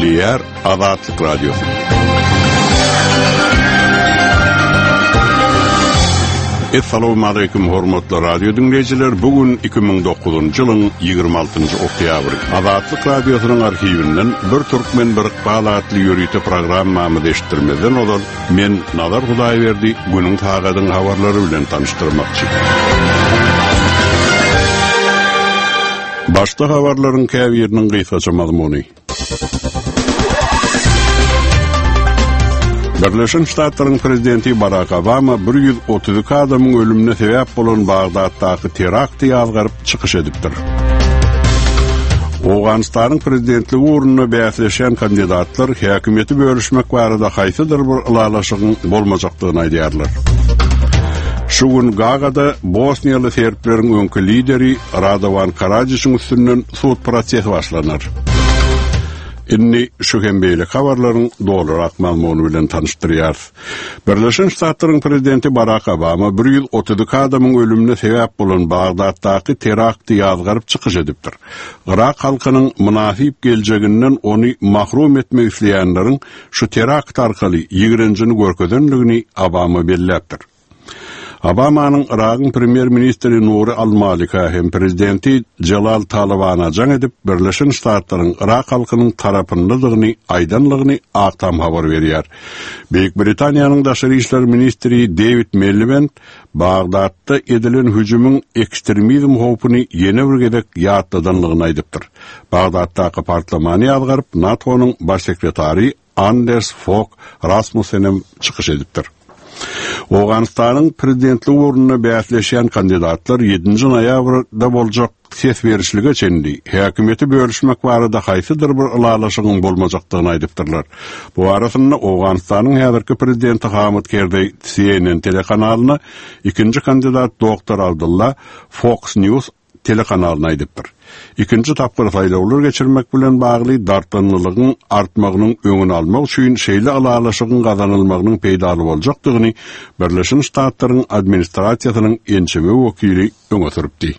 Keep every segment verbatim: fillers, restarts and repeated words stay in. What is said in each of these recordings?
Dinleyer Azatlyk Radyosu. Assalamu alaykum hormatly radio dinleyijiler. Bugün iki bin dokuzuncu ýylyň ýygrimi altynjy oktýabr. Azatlyk radiosynyň arhiwinden bir türkmen bir galatly ýörüýte programmamy eşitdirmeden olar. Men Nazar Hudaýberdi günüň tagadyň habarlary bilen tanıştyrmakçy. Başta habarlaryň käbiriniň gysgaça mazmuny. Birleşen Ştatlaryň prezidenti Barack Obama bir yüz otuz iki adamyň ölümine sebäp bolan Bagdatdaky terakty ýazgaryp çykyş edipdir. Awganistanyň prezidentligi urunyna bäsleşen kandidatlar häkimeti bölüşmek barada haýsydyr bir ulalaşygyň bolmajakdygyny aýdýarlar. Şu gün Gagada Bosniýaly serpleriň öňkü lideri Radovan Karadziçiň üstünden sud prosesi başlanar. Inni şu hembeyle habarlaryň dolarak mazmuny bilen tanıştyrýar. Birleşen Ştatlaryň prezidenti Barack Obama bir yüz otuz iki adamyň ölümine sebäp bolan Bagdatdaky terakty ýazgaryp çykyş edipdir. Irak halkynyň münafip geljeginden ony mahrum etmek isleýänleriň şu terakt arkaly ýigrenjini görkedenligini Obama belläpdir. Obamanyň Iragyň premier ministri Nuri al-Malika hem prezidenti Jalal Talabana jaň edip Birleşen Ştatlaryň Irak halkynyň tarapyndalygyny aýdanlygyny aktam habar berýär. Büyük Britaniýanyň daşary işler ministri David Miliband Bagdatda edilen hüjümüň ekstremizm howpuny ýene bir gedek ýatladanlygyny aýdypdyr. Bagdatdaky parlamentni ýazgaryp NATO'nyň baş sekretary Anders Fogh Rasmussenem çykyş edipdir. Awganistanyň prezidentligi urunyna bäsleşen kandidatlar ýedinji noýabrda boljak ses berişlige çendi. Häkimeti bölüşmek barada haýsydyr bir ulalaşygyň bolmajakdygyny aýdypdyrlar. Bu arasynda Awganistanyň häzirki prezidenti Hamid Karzai C N N telekanalyna ikinji kandidat Doktor Abdullah Fox News telekanalyna aýdypdyr. İkinci tapgyr saýlawlar geçirmek bilen bagly dartlanlylygyň artmagynyň öňüni almak üçin şeýle alalaşygyň gazanylmagynyň peýdaly boljakdygyny Birleşen Ştatlaryň administrasiýasynyň ençeme wekili öňe süripdi.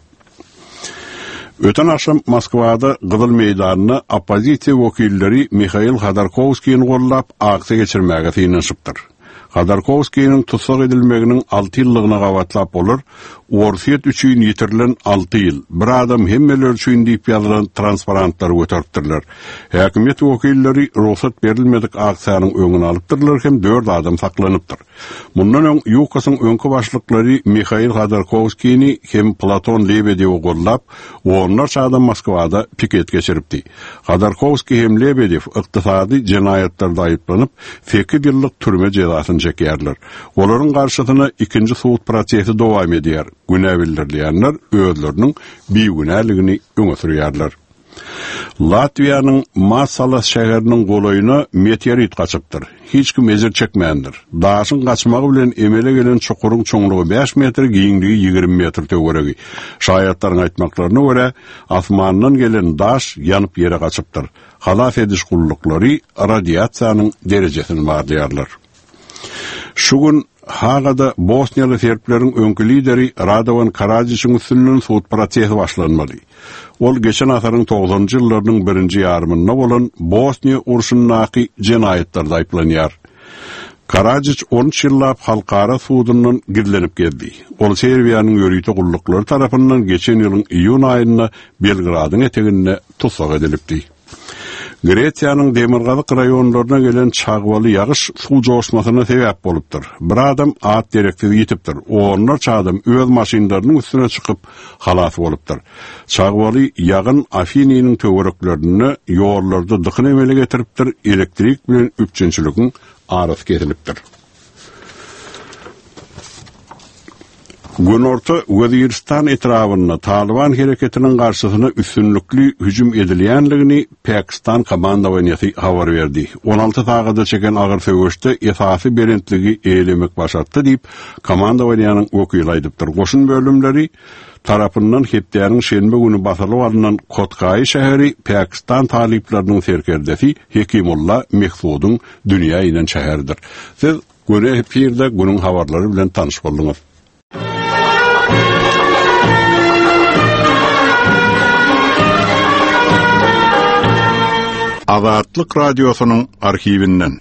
Öten akşam Moskwada Gyzyl meýdanyna oppozisiýa wekilleri Mikhail Khodorkovskiýni gollap aksy geçirmäge synaşypdyr. Khodorkovskiýniň tutsak edilmeginiň alty ýyllygyna gawatlap bolar. Orsiýet üçin ýitirilen alty ýyl. Bir adam hemmeler üçin diýip ýazylan transparentler göteripdirler. Häkimet wekilleri ruhsat berilmedik aksiýanyň öňüni alypdyrlar hem dört adam saklanypdyr. Mundan öň ýukasyň öňkü başlyklary Mikhail Khodorkovskiýni hem Platon Lebedewi gollap, onlarça adam Moskwada piket geçiripdi. Khodorkovskiy hem Lebedew ykdysady jenaýatlarda aýyplanyp, sekiz ýyllyk türme jezasyny çekýärler. Olaryň garşysyna ikinji sud prosesi dowam edýär. Günä bildirilýänler özleriniň beýgünäligini öňe sürýärler. Latviýanyň Masalas şäheriniň golaýyna meteorit gaçypdyr. Hiç kim ezir çekmändir. Daşyň gaçmagy bilen emele gelen çukuryň çoňlugy beş metr, giňligi ýigirme metr töweregi. Şaýatlaryň aýtmaklaryna görä, asmandan gelen daş ýanyp ýere gaçypdyr. Halaf ediş gullyklary radiasiýanyň derejesini barlaýarlar. Şu gün Hagada Bosniýaly serpleriň öňkü lideri Radovan Karadziçiň üstünden sud prosesi başlanmaly. Ol geçen asaryň toğuzunjy ýyllarynyň birinji ýarymynda bolan Bosniýa urşundaky jenaýetlerdi aýplanýar. Karadziç on üç ýyllap halkara sudundan girlenip geldi. Ol Serbiýanyň ýörüýte gullukları tarapyndan geçen ýylyň iýun aýynda Belgradyň eteginde tutsak edilipdi. Gretiýanyň Demirgazyk raýonlaryna gelen çagwaly ýagyş suw joşmasyna sebäp bolupdyr. Bir adam at derektigi ýitipdir. Onlarça adam öz maşinlarynyň üstüne çykyp halas bolupdyr. Çagwaly ýagyn Afiniýanyň töwereklerini ýollarda dykyny emele getiripdir. Elektrik bilen üpçünçiligiň arasy kesilipdir. Günorta Waziristan etrawyna Taliban hereketiniň garşysyna üstünlikli hüjüm edilýänligini Pakistan komandawaňysy habar berdi. on alty sagada çeken agyr söwüşde esasy berentligi eýlemek başatdy diýip komandawaňynyň wekili aýdypdyr. Goşun bölümleri tarapyndan hepdäniň şenbe günü basalyp alynan Kotkaý şäheri Pakistan talipleriniň serkerdesi Hekimullah Mehsudyň dünýä inen şäherdir. Siz göre hepirde günüň habarlary bilen tanyş bolduňyz. Azatlyk radiosynyň arhiwinden.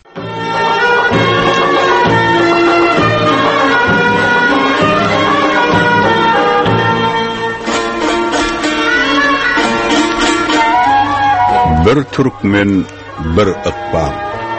Bir türkmen, bir ıkbal.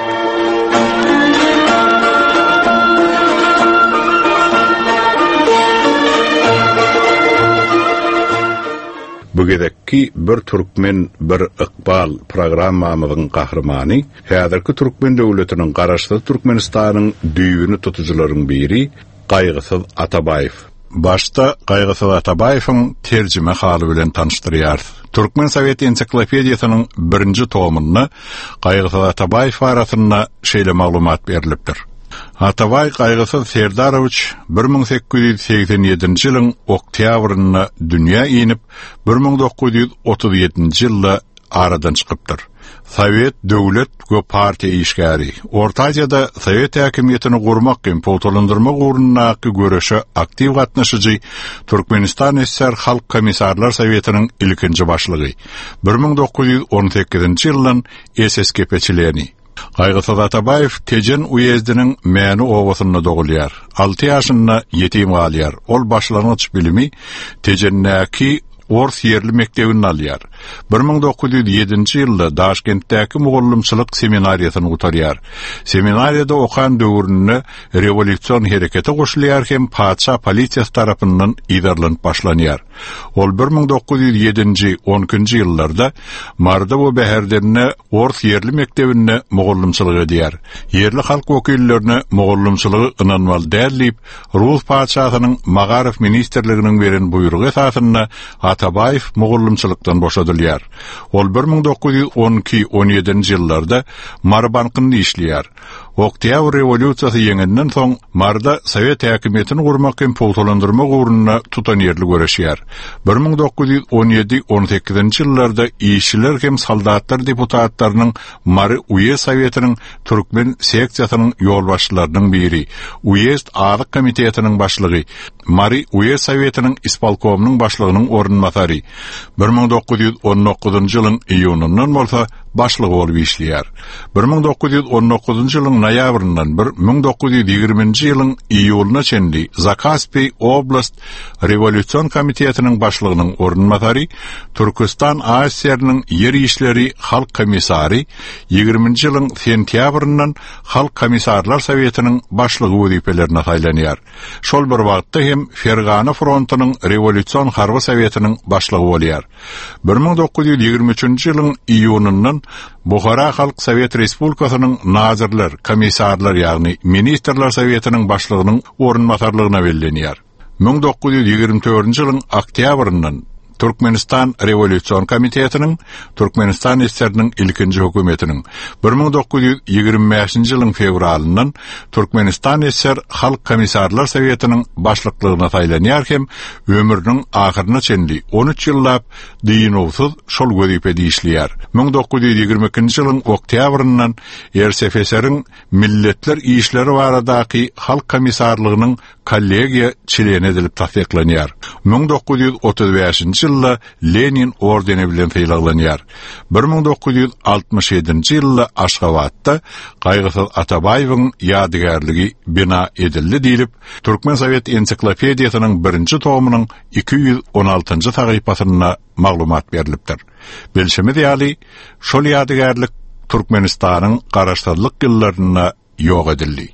Bugedeki bir türkmen, bir ıkbal programmamyzyň gahrymany, häzirki türkmen döwletiniň garaşsyz Türkmenistanyň düýbüni tutucularyň biri Gaýgysyz Atabaýew. Başta Gaýgysyz Atabaýewiň terjime haly bilen tanışdyrýar. Türkmen Sowet ensiklopediýasynyň birinji tomuny Gaýgysyz Atabaýew barasynda şeýle maglumat berilipdir. Atabaý Gaýgysyz Serdarowich bir ming sekkiz ýüz seksen ýedinji ýylyň oktýabryna dünýä inip bir ming dokuz ýüz otuz ýedinji ýylda aradan çykypdyr. Sowet döwlet we partiýa işgäri. Orta Aziýada Sowet häkimiýetini gurmak hem poltolandyrmak ugrundaky görüşe aktiv gatnaşyjy Türkmenistan S S R Halk Komissarlar Sowetiniň ilkinji başlygy. bir ming dokuz ýüz on sekizinji ýyldan S S K P-çiligini. Gaýgysyz Atabaýew Tejen uyezdiniň Mäni owasyna dogulýar. alty ýaşynda ýetim galýar. Ol başlanyç bilimi Tejennäki Ors yerli mektebini alýar. bir ming dokuz ýüz ýedinji ýylda Daşkentdäki mugallymçylyk seminariýasyny gutarýar. Seminariýada okan döwründe rewolýusiýon hereketi goşulýar hem paça polisiýasy tarapyndan idarlanyp başlanýar. Ol bir ming dokuz ýüz ýedinji onunçy ýyllarda marda we bäherlerine Ors yerli mektebine mugallymçylyk edýär. Yerli halk wekillerine mugallymçylygy ynanmaly däldip, Rus paçasynyň Magarif ministrliginiň beren buýrugy esasynda Atabaýew mugallymçylykdan boşadylýar. Ol bir ming dokuz ýüz on iki on ýedinji ýyllarda Marbankynda işleýär. Oktyabr rewolýusiýasy ýeňinden soň marda Sowet häkimiýetini gurmak hem poltolandyrmak ugruna tutan ýerli göreşýär. bir ming dokuz ýüz on ýedi on sekizinji ýyllarda işçiler hem soldatlar deputatlarynyň Mary Uyez Sowetiniň türkmen seksiýasynyň ýolbaşçylarynyň biri, Uyez Azyk komitetiniň başlygy, Mary Uyez Sowetiniň ispalkomynyň başlygynyň orunmasary. bir ming dokuz ýüz on dokuzunji ýylyň iýunundan bolsa başlygy bolup işleýär. bir ming dokuz ýüz on dokuzunji ýylyň noýabryndan bir ming dokuz ýüz ýigriminji ýylyň iýuluna çenli Zakaspy oblast rewolýusiýon komitetiniň başlygynyň orunmasary, Türkistan A S R-nyň ýer işleri halk komissary, ýigriminji ýylyň sentýabryndan Halk Komissarlar Sowetiniň başlygy wezipelerini saýlanýar. Şol bir wagtda hem Fergana frontunyň rewolýusiýon harby sowetiniň başlygy bolýar. bir ming dokuz ýüz ýigirmi üçinji ýylyň iýunundan Buhara Halk Sowet Respublikasynyň nazirler, komissarlar ýagny ministrler sowetiniň başlygynyň orunmasarlygyna bellenýär. bir ming dokuz ýüz ýigirmi dördünji ýylyň oktýabryndan Türkmenistan Rewolýusiýon Komitetiniň, Türkmenistan S S R-nyň ilkinji hökümetiniň, bir ming dokuz ýüz ýigirmi beşinji ýylyň fevralyndan Türkmenistan S S R Halk Komissarlar Sowetiniň başlyklygyna saýlanýar hem ömrüniň ahyryna çenli on üç ýyllap diýinowsuz şol wezipede işleýär. bir ming dokuz ýüz ýigirmi ikinji ýylyň oktýabryndan R S F S R-iň Milletler işleri baradaky Halk Komissarlygynyň kollegiýa çilen edilip tasdiklanýar. bir ming dokuz ýüz otuz beşinji ýylda Lenin ordeni bilen feýlanýar. bir ming dokuz ýüz altymyş ýedinji ýylda Aşgabatda Gaýgysyz Atabaýewiň ýadygärligi bina edildi diýilip, Türkmen Sowet ensiklopediýasynyň birinji tomynyň iki ýüz on altynji sahypasyna maglumat berilipdir. Belşemi diýali, şol ýadygärlik Türkmenistanyň garaşsyzlyk ýyllaryna ýok edildi.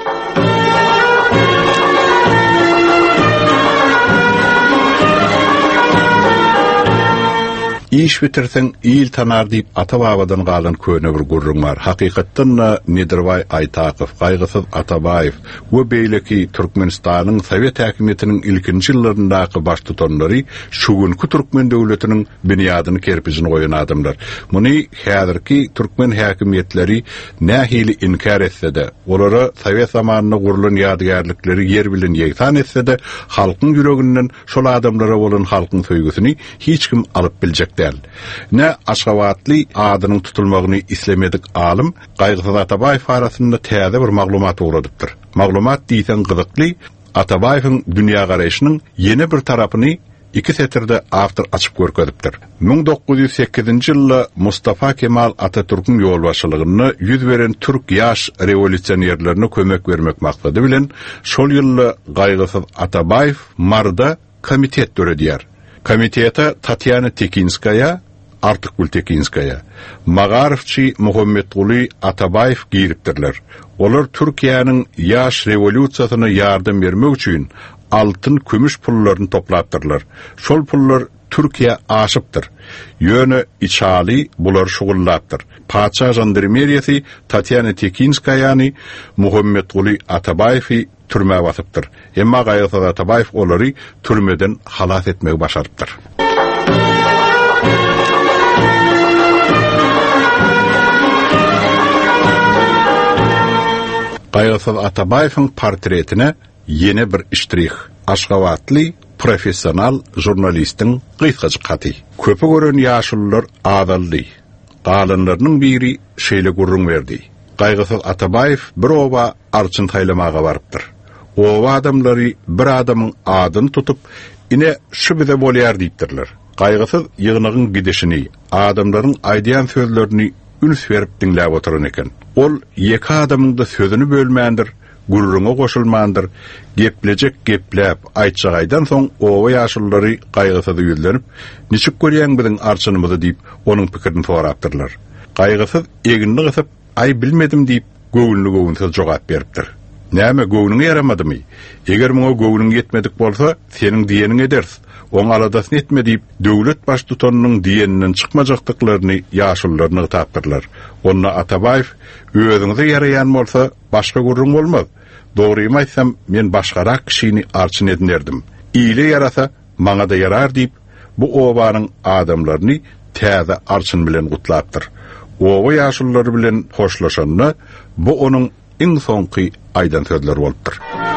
İş bitirsen iyil tanar diýip ata-babadan galan köne bir gurrun bar. Hakykatdan Nedirway Aytakow, Gaýgysyz Atabaýew we beýleki Türkmenistanyň Sowet häkimiýetiniň ilkinji ýyllaryndaky baş tutanlary şugunky türkmen döwletiniň bünýadyny kerpijini goýan adamlar. Muny häzirki türkmen häkimiýetleri nähili inkar etse-de, olara Sowet zamanyna gurulan ýadygärlikleri ýer bilen ýegsan etse-de, halkyň ýüreginden şol adamlara bolan halkyň söýgüsini hiç kim alyp biljek. Ne Aşgabatly adynyň tutulmagyny islemedik alim Gaýgysyz Atabaýew arasynda täze bir maglumat uradypdyr. Maglumat diýsen gyzykly, Atabaýewiň dünýä garaşynyň ýeni bir tarapyny iki setirde avtor açıp görkezipdir. ming dokuz yüz sekizinji ýylda Mustafa Kemal Atatürk'ün ýolbaşçylygyny yüz beren Türk ýaş rewolýusionerlerine kömek bermek maksady bilen şol ýylda Gaýgysyz Atabaýew marda komitet döredýär. Komiteta Tatyana Tekinskaya, Artyk Tekinskaya, Magarowçy Muhammeduly Atabaýew giripdirler. Olar Türkiýanyň ýaş rewolýusiýasyna ýardam bermek üçin altın kömüş pullaryny toplapdyrlar. Şol pullar Türkiýe aşypdyr. Ýöne içali bular şugullapdyr. Paça jandarmeriýasy Tatyana Tekinskaýany Muhammeduly Atabaýewi türmäge basypdyr. Emma Gaýgysyz Atabaýew olary türmeden halat etmegi başarypdyr. Gaýgysyz Atabaýewiň portretine yeni bir iştirih. Aşgabatly professional jurnalistiň gysgaçy gaty. Köpe gören ýaşullar adaldy. Galanlarynyň biri şeýle gurrun berdi. Gaýgysyz Atabaýew bir oba arçyn taýlamaga barypdyr. Oba adamlary bir adamyň adyny tutup ine şu bize bolýar diýipdirler. Gaýgysyz ýygnygyň gidişini, adamlaryň aýdýan sözlerini üns berip dinläp oturan eken. Ol ýeki adamyň da sözüni bölmändir. Gurruna goşulmandyr. Geplecek gepläp aýtjagaýdan soň owa ýaşullary gaýgysyzy ýüzlenip, "Niçik görýäň biziň arçynymyzy?" diýip onuň pikirini sorapdyrlar. Gaýgysy eginni gysyp, "Aý bilmedim" diýip göwünli göwünsiz jogap beripdir. "Näme göwüniň ýaramadymy? Eger muňa göwüniň ýetmedik bolsa, seniň diýeniň edersiz. Oň aladasyny etme" diýip döwlet baş tutanynyň diýeninden çykmajakdyklaryny ýaşullaryna tapdyrlar. Onna Atabaýew, "Özüňize ýaraýan bolsa, başga gurrun bolmaz. Dogrymy aýtsam, men başgarak kişini arçyn edinlerdim. Ýyle ýarasa, maňa da ýarar" diýip bu obanyň adamlaryny täze arçyn bilen gutlapdyr. Owa ýaşullary bilen hoşlaşanyna bu onuň iň soňky aýdan sözler bolupdyr.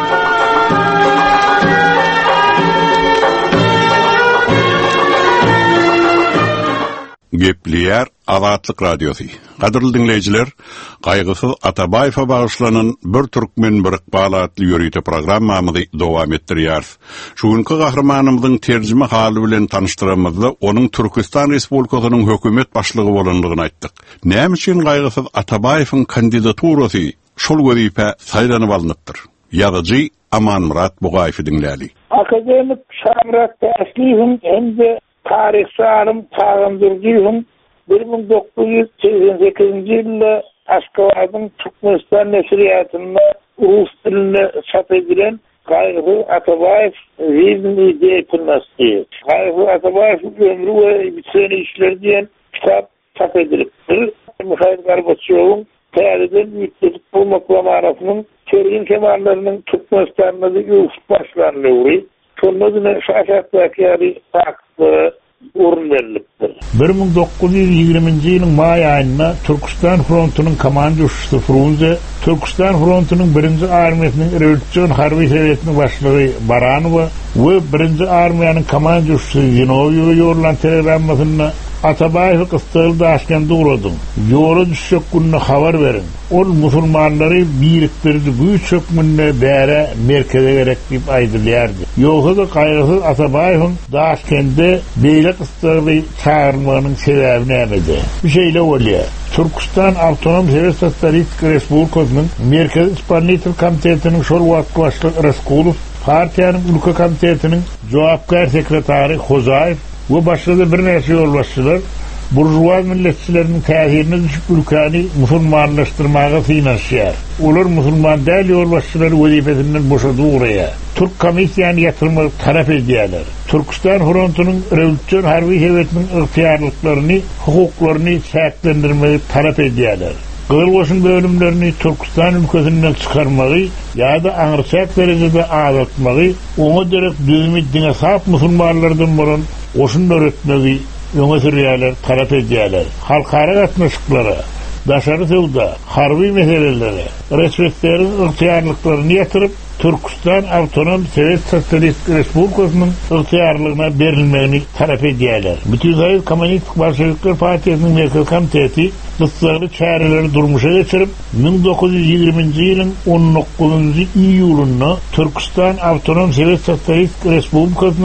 Gepliyar Azatlyk Radiosu. Gaderly dinleyijiler, Gaýgysyz Atabaýewa bagyşlanan bir türkmen bir ykbal adly ýörüýte programmamyzy dowam etdirýär. Şuňky gahramanymyzyň terjime haly bilen tanışdyramyzda onuň Türkistan Respublikasynyň hökümet başlygy bolanlygyny aýtdyk. Näme üçin Gaýgysyz Atabaýewiň kandidaturasy şol wezipä saýlanyp alnypdyr? Ýazyjy Aman Murat Bugaýew dinläli. Akademik Şamrat Täsliwin hem tarih sarım tağındırgıyım. bir ming dokuz yüz seksen sekizinji ýylda Aşgabatyň Türkmenistan neşriyatynda rus diline çap edilen Gaýgysyz Atabaýew Rizmi diýipnäsdi. Gaýgysyz Atabaýew ömrü we biteni işler diýen kitap çap edilipdir. Mihail Gorbaçowyň täzeden ýitdik bu maklamarasynyň Kergin kemanlarynyň Türkmenistanyň ýurt başlanmagy Sonunda şahsatdaky fakty urun verilipdir. bir ming dokuz yüz ýygrimiňji ýylyň maý aýynda Türkistan frontunyň komandançysy Frunze, Türkistan frontunyň birinji armiýasynyň rewolýusiýon harby hewletiniň başlygy Baranowa we birinji armiýanyň komandançysy Zinoýew ýorlan telegrammasyna Atabaýew gystylyp daşganda urady. Ýola düşjek günne habar berin. Ol musulmanlary birikdirdi. Bu çökmünde bäre merkeze gerek diýip aýdylýardy. Ýogsa Gaýgysyz Atabaýewiň daşganda beýle gystylyp çağırmanyň sebebi nämedi? Bu şeýle bolýar. Türkistan Awtonom Sowetsiýasy Respublikasynyň Merkezi Ispaniyet Komitetiniň şol wagt başlygy Raskulov, partiýanyň ülke komitetiniň jogapkar sekretary Hozaýew we başga bir näçe ýolbaşçylar burjuwa milletçileriniň täsirini düşüp ülkäni musulmanlaşdyrmaga finansiýar. Olar musulman däl ýolbaşçylar wezipesinden boşady uraya. Türk komissiýany ýatyrmagy tarap edýärler. Türkistan frontunyň rewolýusiýon harby hewletiniň ygtyýarlyklaryny, hukuklaryny şäklendirmegi tarap edýärler. Gölgoşun bölümlerini Türkistan ülkesinden çıkarmagy ýa-da aňyrçak derejede azatmagy, oňa derek düzümit dine sap musulmanlardan bolan oşun öğretmegi öňe sürýärler, tarap edýärler. Halkara gatnaşyklara, daşary sowda, harby meselelere, reseptlerin ygtyýarlyklaryny ýatyryp Türkistan Awtonom Sowetsiýasy Respublikasynyň ygtyýarlygyna berilmegini tarap edýärler. Bütün Sovet Kommunistik Bolşewikler Partiýasynyň Merkezi Komiteti ýygyny çäreleri durmuşa geçirip ming dokuz yüz ýygrimiňji ýylyň on dokuzunji iýulynda Türkistan Awtonom Sowetsiýasy Respublikasynyň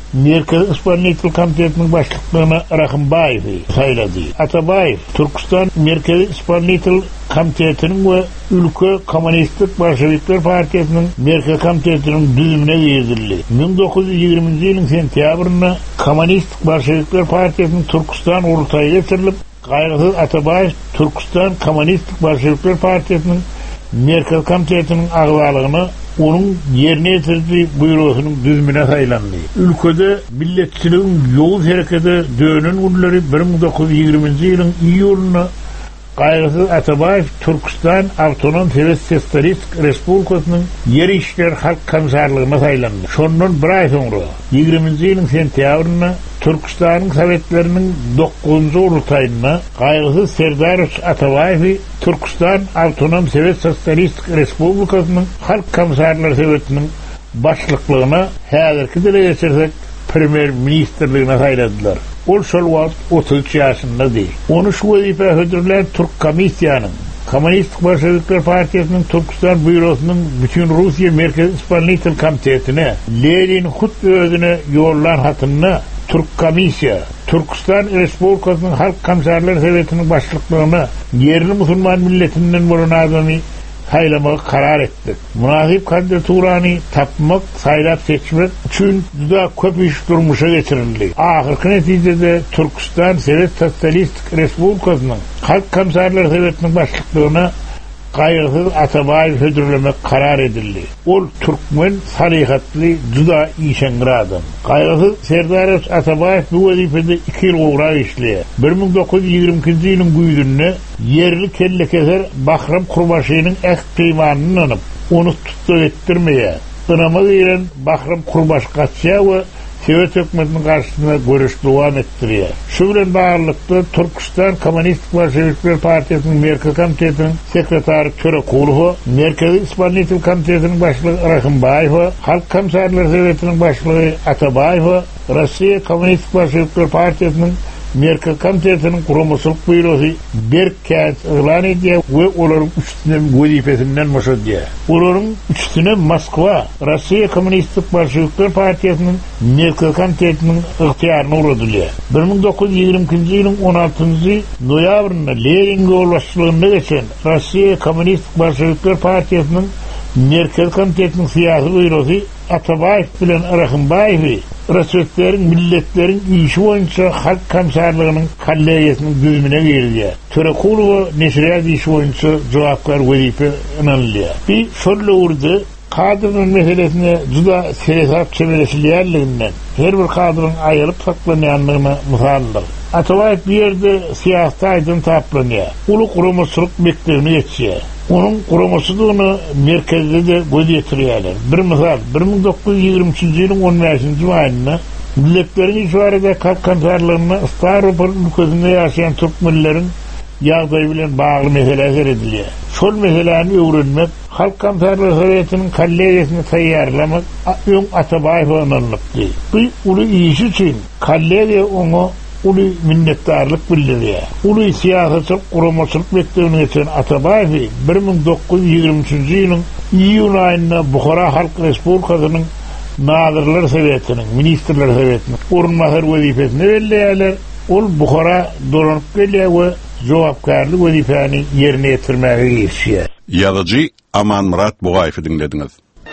Merkez İspanyol Komitesi'nin başlıklığına Rahimbayev'i sayladı. Atabayev, Türkistan Merkez İspanyol Komitesi'nin ve Ülke Komünistik Bolşevikler Partisi'nin Merkez Komitesi'nin düzümüne girdildi. bin dokuz yüz yirminci yılın sentyabrında Komünistik Bolşevikler Partisi'nin Türkistan Urultayı getirilip, Gayrısız Atabayev, Türkistan Komünistik Bolşevikler Partisi'nin Merkez Komitesi'nin ağzalığını onun yerine getirdiği buyruğunun düzümüne saylandı. Ülkede milletçiliğin yoğun harekete dönen ulları bin dokuz yüz yirminci yılın iyulunda Gayrısız Atabayev, Türkistan Avtonom Sosyalist Respublikası'nın Yer İşler Halk Komisarlığına saylandı. Şondan bir ay sonra yirminci yılın sentyabrında Türkistan'ın Sovetlerinin dokuzuncu Urultayına Gayrısız Serdar Atabayev'i Türkistan Avtonom Sosyalist Respublikası'nın Halk Komisarları Sovetinin başlıklığına hazırki dile geçirsek Premier Ministerliğine sayladılar. Ol şol vakt otuz üç yaşında değil. Onu şu vazife hödürlen Türk Komisyanın, Komünistik Bolşevikler Partisi'nin Türkistan Bürosu'nun bütün Rusya Merkez İspanyol Komitesi'ne, Lenin Hut özüne yollan hatına, Türk Komisya, Türkistan Respublikası'nın Halk Komisarları Sovetinin başlıklığına, yerli Müslüman milletinden bulunan adamı saylamak karar ettik. Münasip kandidaturani tapmak, saylap seçmek için da köp iş durmuşa getirildi. Ahırkı neticede Türkistan Sosyalist Respublikası'nın Halk Komisarları Sovetinin başlıklığına Gayrısız Atabayev hödürlemek karar edildi. Ol Türkmen sarikatlı juda işengir adam. Gayrısız Serdar Atabayev bu vazifede iki yıl uğra işliye. bin dokuz yüz yirmi ikinci yılın güydünne yerli kelle keser Bahram Kurbaşı'nın ek peymanını anıp onu tuttu ettirmeye. Inama giren Bahram Kurbaş kaçya ve Sovet hükümetinin karşısında görüş devam ettiriyor. Şu bilen bağırlıkta Türkistan Komünistik Bolşevikler Partisi'nin Merkez Komitesi'nin sekreteri Törekuluhu, Merkez İspanyol Komitesi'nin başlığı Rahimbayev'i, Halk Komisarları Soveti'nin başlığı Atabayev'i, Rusya Komünistik Bolşevikler Partisi'nin Merkez Komitesi'nin kurumusuluk buyruğu Berkkent ilan ediyor ve onların üstüne vazifesinden müşahede. Onların üstüne Moskva, Rusya Komünistik Bolşevikler Partisi'nin Merkez Komitesi'nin ihtiyarına uğradılıyor. bin dokuz yüz yirmi ikinci yılın on altıncı noyabrında Lenin yolbaşçılığında geçen Rusya Komünistik Bolşevikler Partisi'nin Merkez Komitesi'nin siyasi buyruğu Atabayev bilen Rahimbayev'i Rasvetlerin, milletlerin işi boyunca halk komisarlığının kalleyyesinin düzümüne girdi. Törekulu ve Neşriyat işi boyunca cevaplar vazife inanılıyor. Bir şöyle uğurdu, kadının meselesine juda siyasat çevresilerliğinden her bir kadının ayrılıp saklanayanlığına misaldır. Atabayev bir yerde siyasete aydın taplanıyor. Ulu kurumusuluk mektebini geçiyor. Onun kurumusuluğunu merkezde de göz yetiriyorlar. Bir misal, bin dokuz yüz yirmi üçüncü yılın on beşinci ayında milletlerin işvarede kalk komisarlığına Avrupa ülkesinde yaşayan Türkmenlerin yağdayı bilen bağlı mesele seyrediliyor. Şol meselelerini öğrenmek, Halk Komisarları Sovetinin kalleyyesini tayyarlamak ön Atabayev'e anılmıştı. Bu ulu iş için kalleyye onu ulu minnettarlık bildiriyor. Ulu siyasetçilik kurumusuluk mektebini geçen Atabayev'i bin dokuz yüz yirmi üçüncü yılın iyun ayında Bukhara Halk Respublikası'nın Nazırlar Sovetinin, Ministerler Sovetinin orunmahır vazifesine veriyorlar. Ol Bukhara dolanıp geliyor ve cevapkarlık vazifeni yerine getirmeye girişiyor. Yazıcı Aman Murat Buğayf'ı dinlediniz.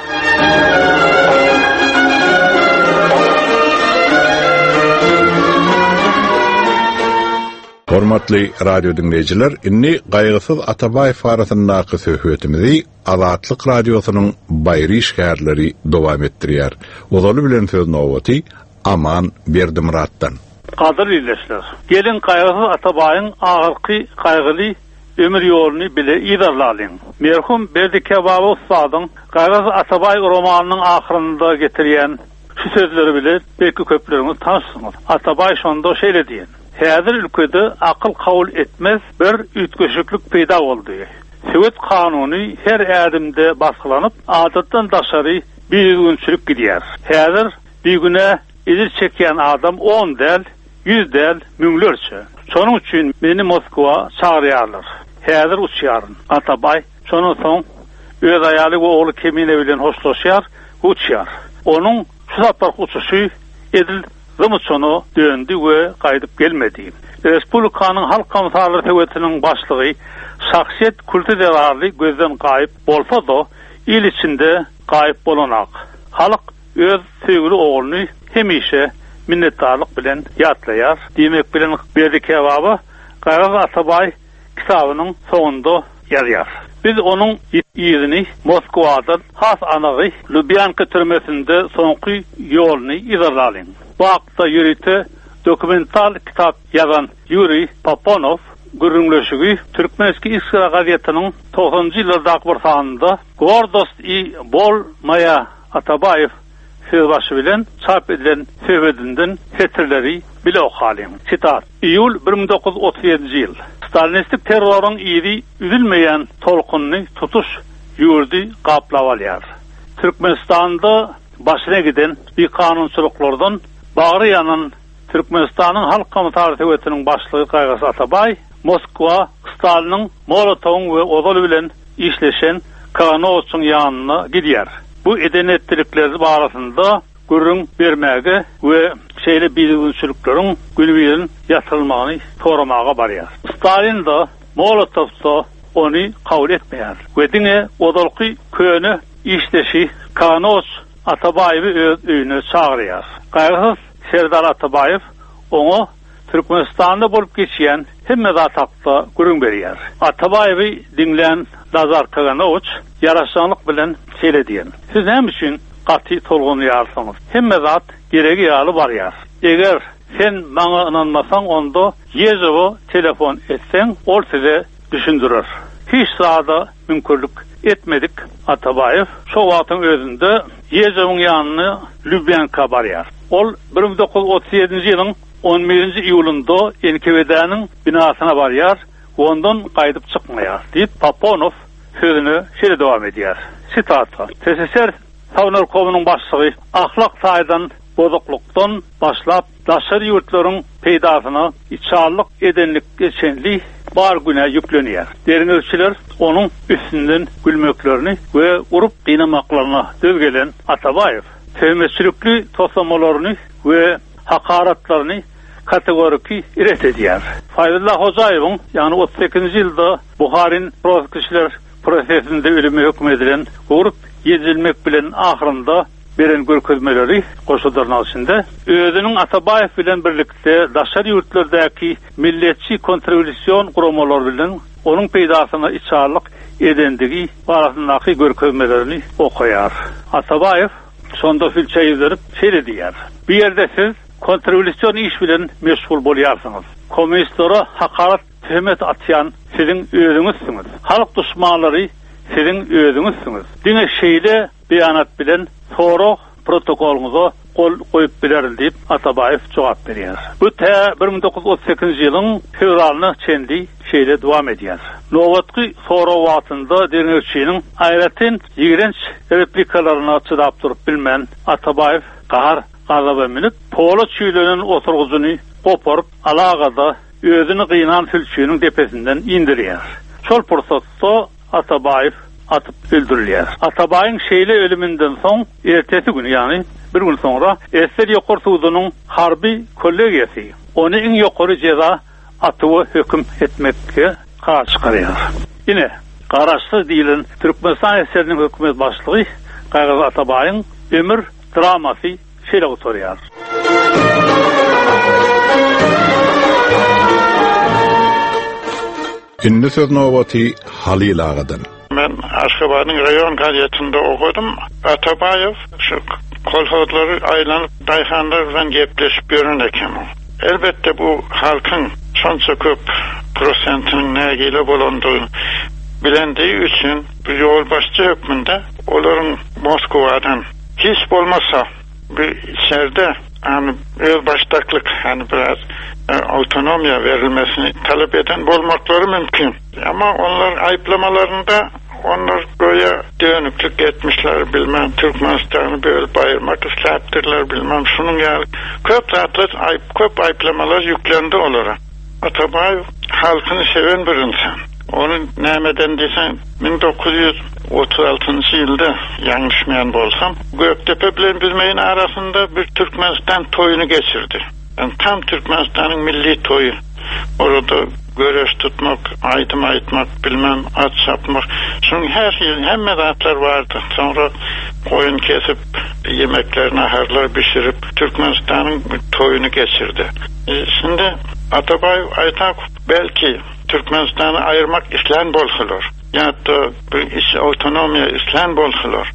Hormatly radio dinleyiciler, inni Gayrısız Atabayev arasındaki söhbetimizi Azatlyk Radiosu'nun Bayri şäherleri dowam etdirýär. Ozaly bilen söz nowbaty Aman Berdimuratdan. Qadir ilesler. Gelin Gayrısız Atabayeviň agyrky kaýgyly ömür ýoluny bile idarlalyn. Merhum Berdikebaba ustadyň Gayrısız Atabayev romananyň ahyrynda getirýän şu sözleri bile belki köpleriniz tanırsınız. Atabayev şonda şeýle diýen: Häzir ülkede akıl kabul etmez bir ütköşüklük peyda oldu. Sovet kanuny her ädimde baskılanyp, adatdan daşary bir günçülük gidýär. Häzir bir güne izir çekýän adam on del, yüz del, müňlerçe. Şonuň üçin meni Moskwa çağırýarlar. Häzir uçýaryn. Atabay şonuň soň öz aýaly we ogly Kemine bilen hoşlaşýar, uçýar. Onuň şu sapar uçuşy edil Rımışonu döndü ve qaydıp gelmedi. Respublikanın halk komisarlığı heyetinin başlığı şahsiyet kultu zararlı gözden kayıp bolsa da il içinde kayıp bolanak. Halk öz sevgili oğlunu hemişe minnettarlık bilen yatlayar. Demek bilen berdi kebabı Qayraz Atabay kitabının sonunda yazar. Biz onun izini Moskova'dan has anağı Lubyanka türmesinde sonki yolunu izarlayın. Bu haqda yürütü dokumental kitap yazan Yuri Paponov görünmüşügü Türkmenski İskira gazetinin to'qsoninchi yıllardaki bir sanında Gordost i Bol Maya Atabayev sözbaşı bilen çap edilen söhbetinden setirleri bile okalayım. Sitat. İyul bir ming dokuz yüz otuz yedinchi yıl. Stalinistik terörün iri üzülmeyen tolkununu tutuş yurdu kaplavalyar. Türkmenistan'da başına giden bir kanunçuluklardan Bağrıyan'ın Türkmenistan'ın halk komisarlığı heyetinin başlığı Qayraz Atabay, Moskva, Stalin'in Molotov'un ve Ozol bilen işleşen Kaganov'un yanına gidiyor. Bu edenetlilikler barasında gurrun vermege ve şeyle bilgiçiliklerin günübirinin yatırılmağını soramağa barıyor. Stalin da Molotov da onu kabul etmeyer. Ve dine Ozolki köyünü işleşi Kaganov Atabayev'i öz öyüne çağırıyor. Qayraz Serdar Atabayev onu Türkmenistan'da bolup geçiyen hemme zataqda gurrun veriyor. Atabayev'i dinleyen Lazar Kaganov yaraşanlık bilen şeyle diyen. Siz hem için qati tolğunu yarsanız. Hemme zat geregi yalı var yar. Eğer sen bana inanmasan onda Yezovu telefon etsen ol size düşündürür. Hiç sahada mümkünlük etmedik Atabayev. Şu vaatın özünde Yezovun yanını Lubyanka barıyar. Ol bir ming dokuz yüz otuz yedinchi yılın on birinchi iyulunda N K V D'nin binasına barıyar. Ondan qaydıp çıkmayar deyip Paponov sözünü şöyle devam ediyor. Sitata. T S S R Savunur Komu'nun başlığı ahlak saydan bozukluktan başlap daşır yurtların peydasına içarlık edenlik geçenli bar güne yükleniyor. Derin ölçüler onun üstünden gülmeklerini ve urup kıynamaklarına dövgelen Atabayev sevmesçilikli toslamalarını ve hakaratlarını kategoriki iret ediyor. Faydullah Hocayev'in yani otuz sekizinchi yılda Buharin proseksçiler prosesinde ölümü hükmedilen urup yedilmek bilen ahırında beren görkezmeleri koşullarının içinde özünün Atabayev bilen birlikte daşar yurtlardaki milletçi kontribüsyon kuramalar bilen onun peydasına içarlık edendigi barasındaki görkezmelerini okuyar. Atabayev sonda fülçeyi verip şöyle diyor. Bir yerde siz kontribüsyon iş bilen meşgul boluyarsınız. Komünistlere hakaret töhmet atayan sizin özünüzsünüz. Halk düşmanları sizin özünüzsünüz. Dine şeyle beyanat bilen soru protokolumuza kol koyup bilerin deyip Atabayev cevap veriyor. Bu te bir ming dokuz yüz otuz sekizinchi yılın fevralını kendi şeyle devam ediyor. Novatki soru vaatında Dernevçi'nin ayretin yiğrenç replikalarına çıdap durup bilmen Atabayev kahar gazaba minip Polo çüylünün oturguzunu koparup alagada özünü kıyınan fülçüğünün tepesinden indiriyor. Çol fırsatta Atabayev atıp öldürülüyor. Atabay'ın şeyle ölümünden son ertesi günü yani bir gün sonra Esir Yukarı Suudu'nun harbi kollegiyası onu en yukarı ceza atıvı hüküm etmekle karar çıkarıyor. Yine kararsız değilen Türkmenistan eserinin hükümet başlığı Qayraz Atabay'ın ömür draması şeyle oturuyor. Indi söz nöbeti Halil Ağa'dan. Ben Aşgabat'ın rayon gazetinde okudum. Atabayev şu kolhozları aylanıp dayhanlar bilen gepleşip görünürken elbette bu halkın sonca köp prosentinin negiyle bulunduğunu bilendiği için bu yolbaşçı hükmünde onların Moskova'dan hiç olmasa bir içeride hani öz baştaklık hani biraz e, otonomiya verilmesini talep eden olmakları mümkün. Ama onlar ayıplamalarında onlar göğe dönüklük etmişler bilmem Türkmenistan'ı böyle bayırmak isteyiptirler bilmem şunun yani köp zatlar ayıp, köp ayıplamalar yüklendi onlara. Atabayev halkını seven bir insan. Onun nemeden desen bin dokuz yüz otuz altıncı yılda yanlışmayan bolsam Göktepe bilen Bilmeyin arasında bir Türkmenistan toyunu geçirdi. Yani tam Türkmenistan'ın milli toyu. Orada göreş tutmak, aydım aytmak, bilmem at sapmak. Çünkü her yıl hem medatlar vardı. Sonra koyun kesip yemeklerini harlar pişirip Türkmenistan'ın toyunu geçirdi. E, şimdi Atabay Aytak belki Türkmenistan'ı ayırmak islan bolsulur. Ya da bir otonomiya islan bolsulur.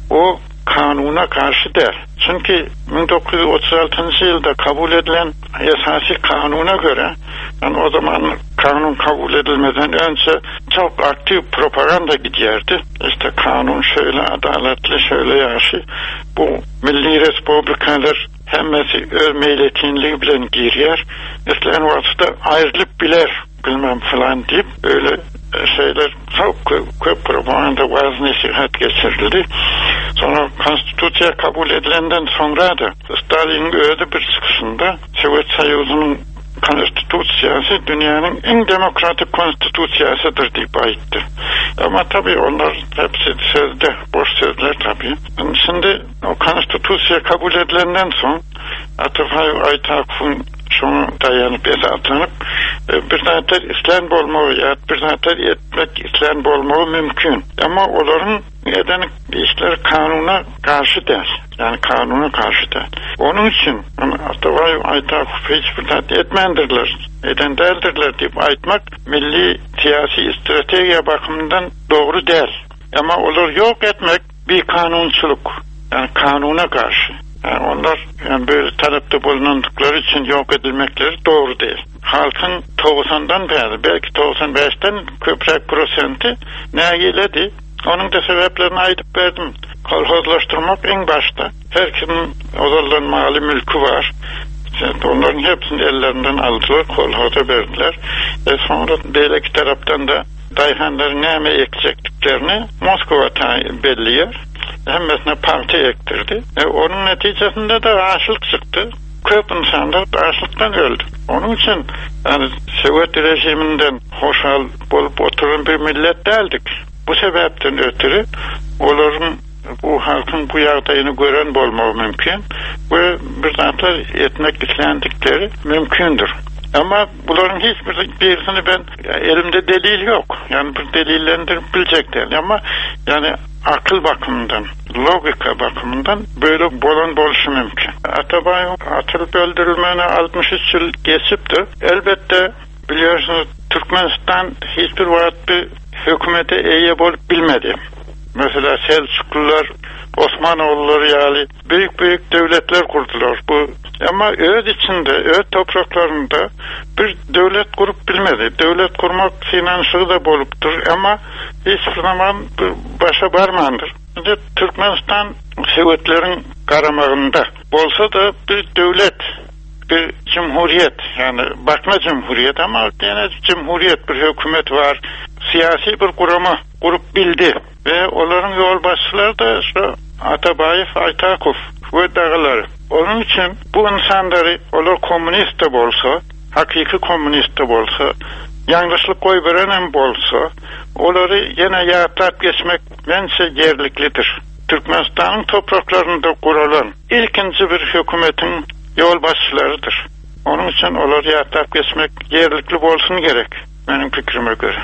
O kanuna karşı der. Çünkü bin dokuz yüz otuz altıncı yılda kabul edilen esası kanuna göre, yani o zaman kanun kabul edilmeden önce çok aktif propaganda gidiyordu. İşte kanun şöyle adaletli, şöyle yaşı. Bu milli respublikalar hemmesi öz meyletinliği bilen giriyor. İslan vasıta ayrılıp biler bilmem falan deyip öyle şeyler çok köp propaganda vaz nasihat geçirildi. Sonra konstitüsiya kabul edilenden sonra da Stalin'in öyle bir çıkışında Sovyet Soyuzu'nun konstitüsiyası dünyanın en demokratik konstitüsiyasıdır deyip aitti. Ama tabii onlar hepsi sözde, boş sözler tabii. Şimdi o konstitüsiya kabul edilenden sonra Atabay Aytak'ın şunu dayanıp esaslanıp bir zaten İslam bolmağı ya bir zaten etmek İslam bolmağı mümkün. Ama onların neden işler kanuna karşı değil. Yani kanuna karşı değil. Onun için Atabay Aytak hiçbir zaten etmendirler. Eden değildirler deyip aytmak milli siyasi stratejiye bakımından doğru değil. Ama olur yok etmek bir kanunçuluk. Yani kanuna karşı. Yani onlar yani böyle talepte bulunundukları için yok edilmekleri doğru değil. Halkın doksandan beri, belki doksan beşten köprek prosenti neyiledi. Onun da sebeplerini aytıp verdim. Kolhozlaştırmak en başta. Herkesin ozalan mali mülkü var. İşte onların hepsini ellerinden aldılar, kolhoza verdiler. E sonra belki taraftan da dayhanların neyme ekecektiklerini Moskova belliyor. Hemmesine parti ektirdi. E, onun neticesinde de açlık çıktı. Köp insanlar açlıktan öldü. Onun için yani Sovyet rejiminden hoşal bulup oturan bir millet değildik. Bu sebepten ötürü onların bu halkın bu yağdayını gören olmağı mümkün ve bir zaten etmek istendikleri mümkündür. Ama bunların hiçbir birisini ben elimde delil yok. Yani bir delillendirip bilecek değil. Ama yani akıl bakımından, logika bakımından böyle bolan boluşu mümkün. Atabay'ın atılıp öldürülmene altmış üç yıl geçiptir. Elbette biliyorsunuz Türkmenistan hiçbir vakti hükümete eğe bolup bilmedi. Mesela Selçuklular, Osmanoğulları yani büyük büyük devletler kurdular. Bu ama öz içinde, öz topraklarında bir devlet kurup bilmedi. Devlet kurmak finansığı da boluptur ama hiçbir zaman başa barmandır. Şimdi Türkmenistan Sovyetlerin karamağında bolsa da bir devlet, bir cumhuriyet yani bakma cumhuriyet ama gene cumhuriyet bir hükümet var. Siyasi bir kurumu kurup bildi ve onların yol başçıları da şu Atabayev, Aytakov ve dağları. Onun için bu insanları onlar komünist de bolsa, hakiki komünist de bolsa, yanlışlık koy veren bolsa, onları yine yağıtlayıp geçmek bence yerliklidir. Türkmenistan'ın topraklarında kurulan ilkinci bir hükümetin yol başçılarıdır. Onun için onları yağıtlayıp geçmek yerlikli bolsun gerek benim fikrime göre.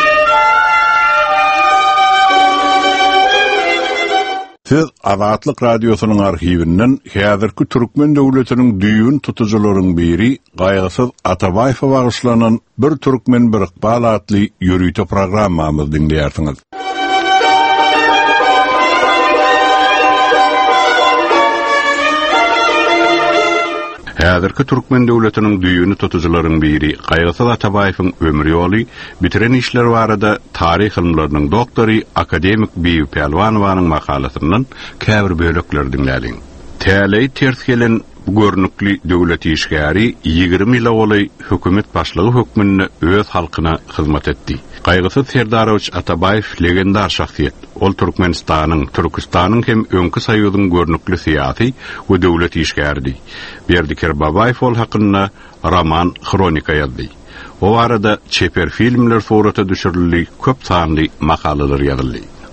Siz Azatlyk Radiosynyň arhiwinden häzirki Türkmen döwletiniň düýün tutujularyň biri Gaýgysyz Atabaýewa bagyşlanan bir Türkmen bir Iqbal adly ýürüýte programmamy dinleýärsiňiz. Häzirki Türkmen döwletiniň düýüni tutujularyň biri Gaýgysyz Atabaýewiň ömür ýoly, bitiren işler barada tarih ilmläriniň doktory akademik Biýu Pelwanowanyň makalasyndan käbir bölekler dinläliň. Täleý ters gelen görnükli döwlet işgäri ýygrimi ýyl boly hökümet başlygy hökmünde öz halkyna hyzmat etdi. Gaýgysyz Serdarow Atabaýew legendar şahsiýet. Ol Türkmenistanyň, Türkistanyň hem öňkü Soýuzyň görnükli syýasy we döwlet işgärdi. Berdiker Babaýew ol hakynda roman, kronika ýazdy. O arada çeper filmler surata düşürildi, köp sanly makalalar ýazyldy.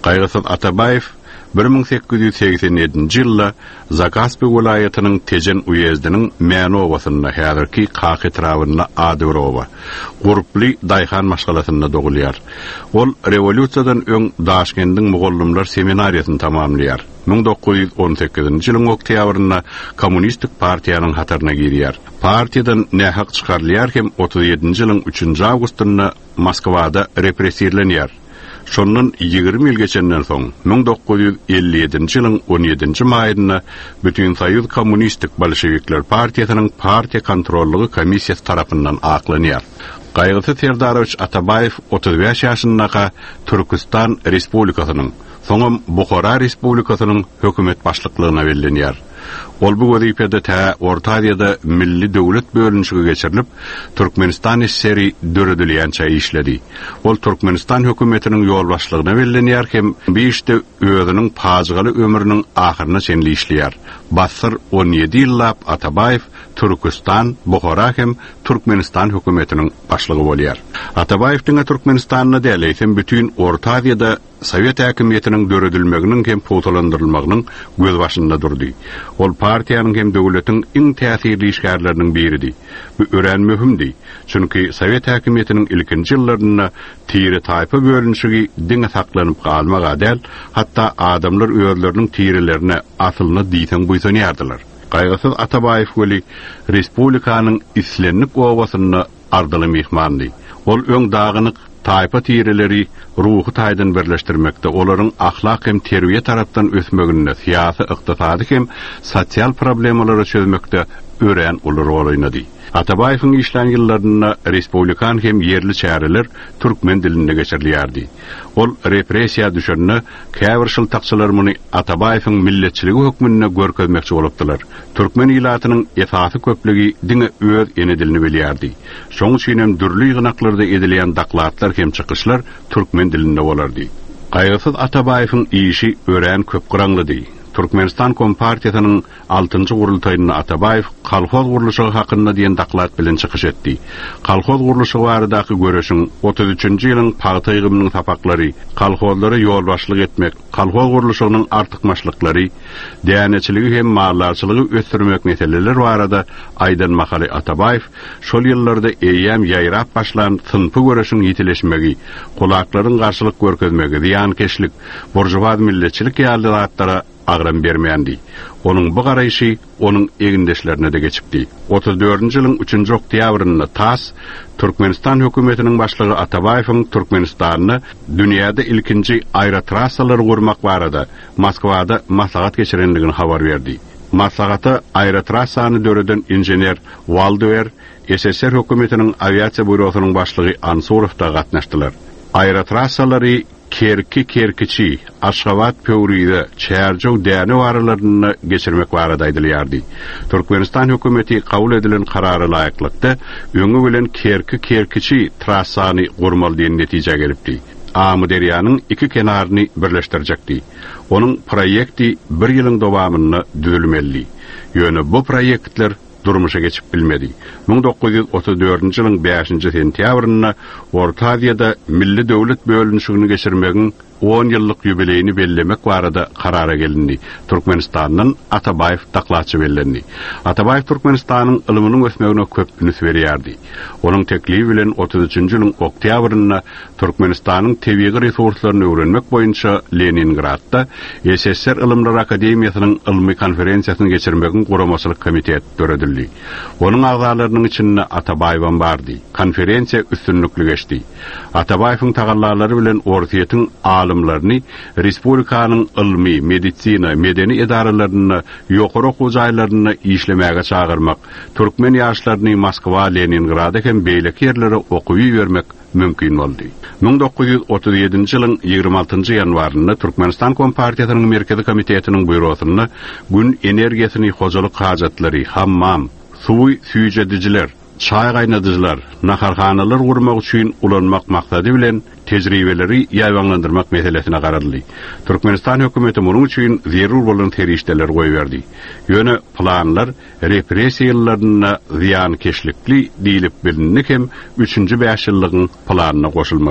Gaýgysat Atabayew bir ming sekiz yüz seksen yedinji ýylda Zakaspi welaýatynyň Tejen uýezdiniň Mänowasyna häzirki Qaky trawyna Adyrowa guruply daýhan maşgalasyna dogulýar. Ol rewolýusiýadan öň Daşkendiň mugallymlar seminariýasyny tamamlaýar. ming dokuz yüz on sekizinji ýylyň oktýabryna Kommunistik partiýanyň hataryna girýär. Partiýadan nähaq çykarylýar hem otuz ýedinji ýylyň üçünji awgustyna Moskwada repressiýlenýär. Şondan ýygrimi ýyl geçenden soň ming dokuz yüz elli ýedinji ýylyň on ýedinji maýyna Bütün Soýuz Kommunistik Bolşewikler partiýasynyň partiýa kontrollugy komissiýasy tarapyndan aklanýar. Gaýgysy Serdaroviç Atabayew otuz beş ýaşyndaky Türkistan Respublikasynyň, soňam Bukhara Respublikasynyň hökümet başlyklygyna bellenýär. Ol bu wezipede ta Orta Aziýada milli döwlet bölünşigi geçirilip, Türkmenistan işleri döredilýänçe işledi. Ol Türkmenistan hökümetiniň ýol başlygyna bellenýär hem bir işte özüniň pazygaly ömrüniň ahyryna çenli işleýär. Basır on ýedi ýyllap Atabayew Türkistan, Bukhara hem Türkmenistan hökümetiniň başlygy bolýar. Atabayewiň Türkmenistanyna däleýsem bütün Orta Aziýada Sovet häkimetiniň döredilmeginiň hem potalandyrylmagynyň göz başynda durdy. Ol partiýanyň hem döwletiň iň täsirli işgärleriniň biridi. Bu ören möhümdi. Çünki Sovet häkimetiniň ilkinji ýyllarynda tiri taýpa bölünşigi diňe saklanyp galmak adel, hatda adamlar özleriniň tirilerine asylyny diýsen buýsanýardylar. Gaýgysyz Atabayew weli respublikanyň islenlik owasyna ardaly mehmandy. Ol öň dagynyk taýpa tirileri ruhy taýdan birleşdirmekde, olaryň ahlak hem terbiýe tarapdan ösmegine, syýasy, ykdysady hem sosial problemalary çözmekde ören uly rol oýnady. Atabayewiň işlän ýyllaryna respublikan hem yerli çäreler türkmen dilinde geçirilýärdi. Ol repressiýa düşürni käbir şyltakçylar muny Atabayewiň milletçiligi hökmünde görkezmekçi bolupdylar. Türkmen ýylatynyň esasy köplügi diňe öz ene dilini bilýärdi. Şoň üçin hem dürli ýygnaklarda edilýän daklatlar hem çykyşlar türkmen dilinde bolardy. Gaýgysyz Atabayewiň işi ören köp gıranlydy. Türkmenistan Kompartiýasynyň altynjy gurultaýyna Atabayew kalhoz guruluşy hakynda diýen daklat bilen çykyş etdi. Kalhoz guruluşy baradaky görüşiň otuz üçünji ýylyň paýta ýygymynyň tapaklary, kalhozlara ýol başlyk etmek, kalhoz guruluşynyň artykmaçlyklary, däneçiligi hem mallarçylygy ösdürmek meseleleri barada aýdan makaly Atabayew şol ýyllarda eýem ýaýrap başlan sınpy görüşiň ýitileşmegi, kulaklaryň garşylyk görkezmegi, ziýankeşlik, burjuwaz milletçilik ýalylatlary agran bermeýändi. Onuň bu garaýşy onuň egindeşlerine de geçipdi. otuz dördünji ýylyň üçünji oktýabrynda TASS Türkmenistan hökümetiniň başlygy Atabayewiň Türkmenistanyny dünýäde ilkinji aerotrassalar gurmak barada Moskwada maslahat geçirenligini habar berdi. Maslahaty aerotrassany döreden injener Waldower S S R hökümetiniň aviasiýa bürosynyň başlygy Ansurow da gatnaşdylar. Aerotrassалary Kerki Kerkiçi, Aşgabat Pöwride, Çärjow däne baralaryny geçirmek barada aýdylýardy. Türkmenistan hökümeti kabul edilen karary laýyklykda öňe bilen Kerki Kerkiçi trassany gurmaly diýen netije gelipdi. Amy derýanyň iki kenaryny birleşdirjekdi. Onuň proýekti bir ýylyň dowamyny düzülmeli. Ýöne bu proýektler durmuşa geçip bilmedi. ming dokuz yüz otuz dördünji ýylyň beşinji sentýabryna Orta Aziýada milli döwlet bölünşigini geçirmegiň on ýyllyk ýübileyini bellemek barada karara gelindi. Türkmenistanyň Atabayew daklatçy bellendi. Atabayew Türkmenistanyň ilminiň ösmegine köp üns berýärdi. Onuň teklifi bilen otuz üçünji ýylyň oktýabryna Türkmenistanyň tebiği resurslaryny öwrenmek boýunça Leningradda S S R Ilimler Akademiýasynyň ilmi konferensiýasyny geçirmegiň guramaslyk komitet döredildi. Onuň agzalarynyň içinde Atabayew bardy. Konferensiýa üstünlükli geçdi. Atabayewiň tagallalary bilen ortaýetin alimlaryny respublikanyň ilmi, medisina, medeni edaralaryny, ýokary okuw jaýlaryny işlemäge çagyrmak, türkmen ýaşlaryny Moskwa, Leningrad hem beýlek ýerlere okuwy bermek mümkin boldy. ming dokuz yüz otuz ýedinji ýylyň ýygrimi altynjy ýanwaryna Türkmenistan Kompartiýasynyň Merkezi Komitetiniň buýrosyna gün energiýasyny hojalyk hajatlary, hammam, suwy süýjedijiler, çay gaynadyjylar, naharhanalar gurmak üçin ulanmak maksady bilen tejribeleri ýaýwanlandyrmak meselesine garaldy. Türkmenistan hökümeti munyň üçin zerur bolan terişdeler goýberdi. Ýöne planlar repressiýalaryna ziýankeşlikli diýilip bilinnik hem üçünji beş ýyllygyň planyna goşulmady.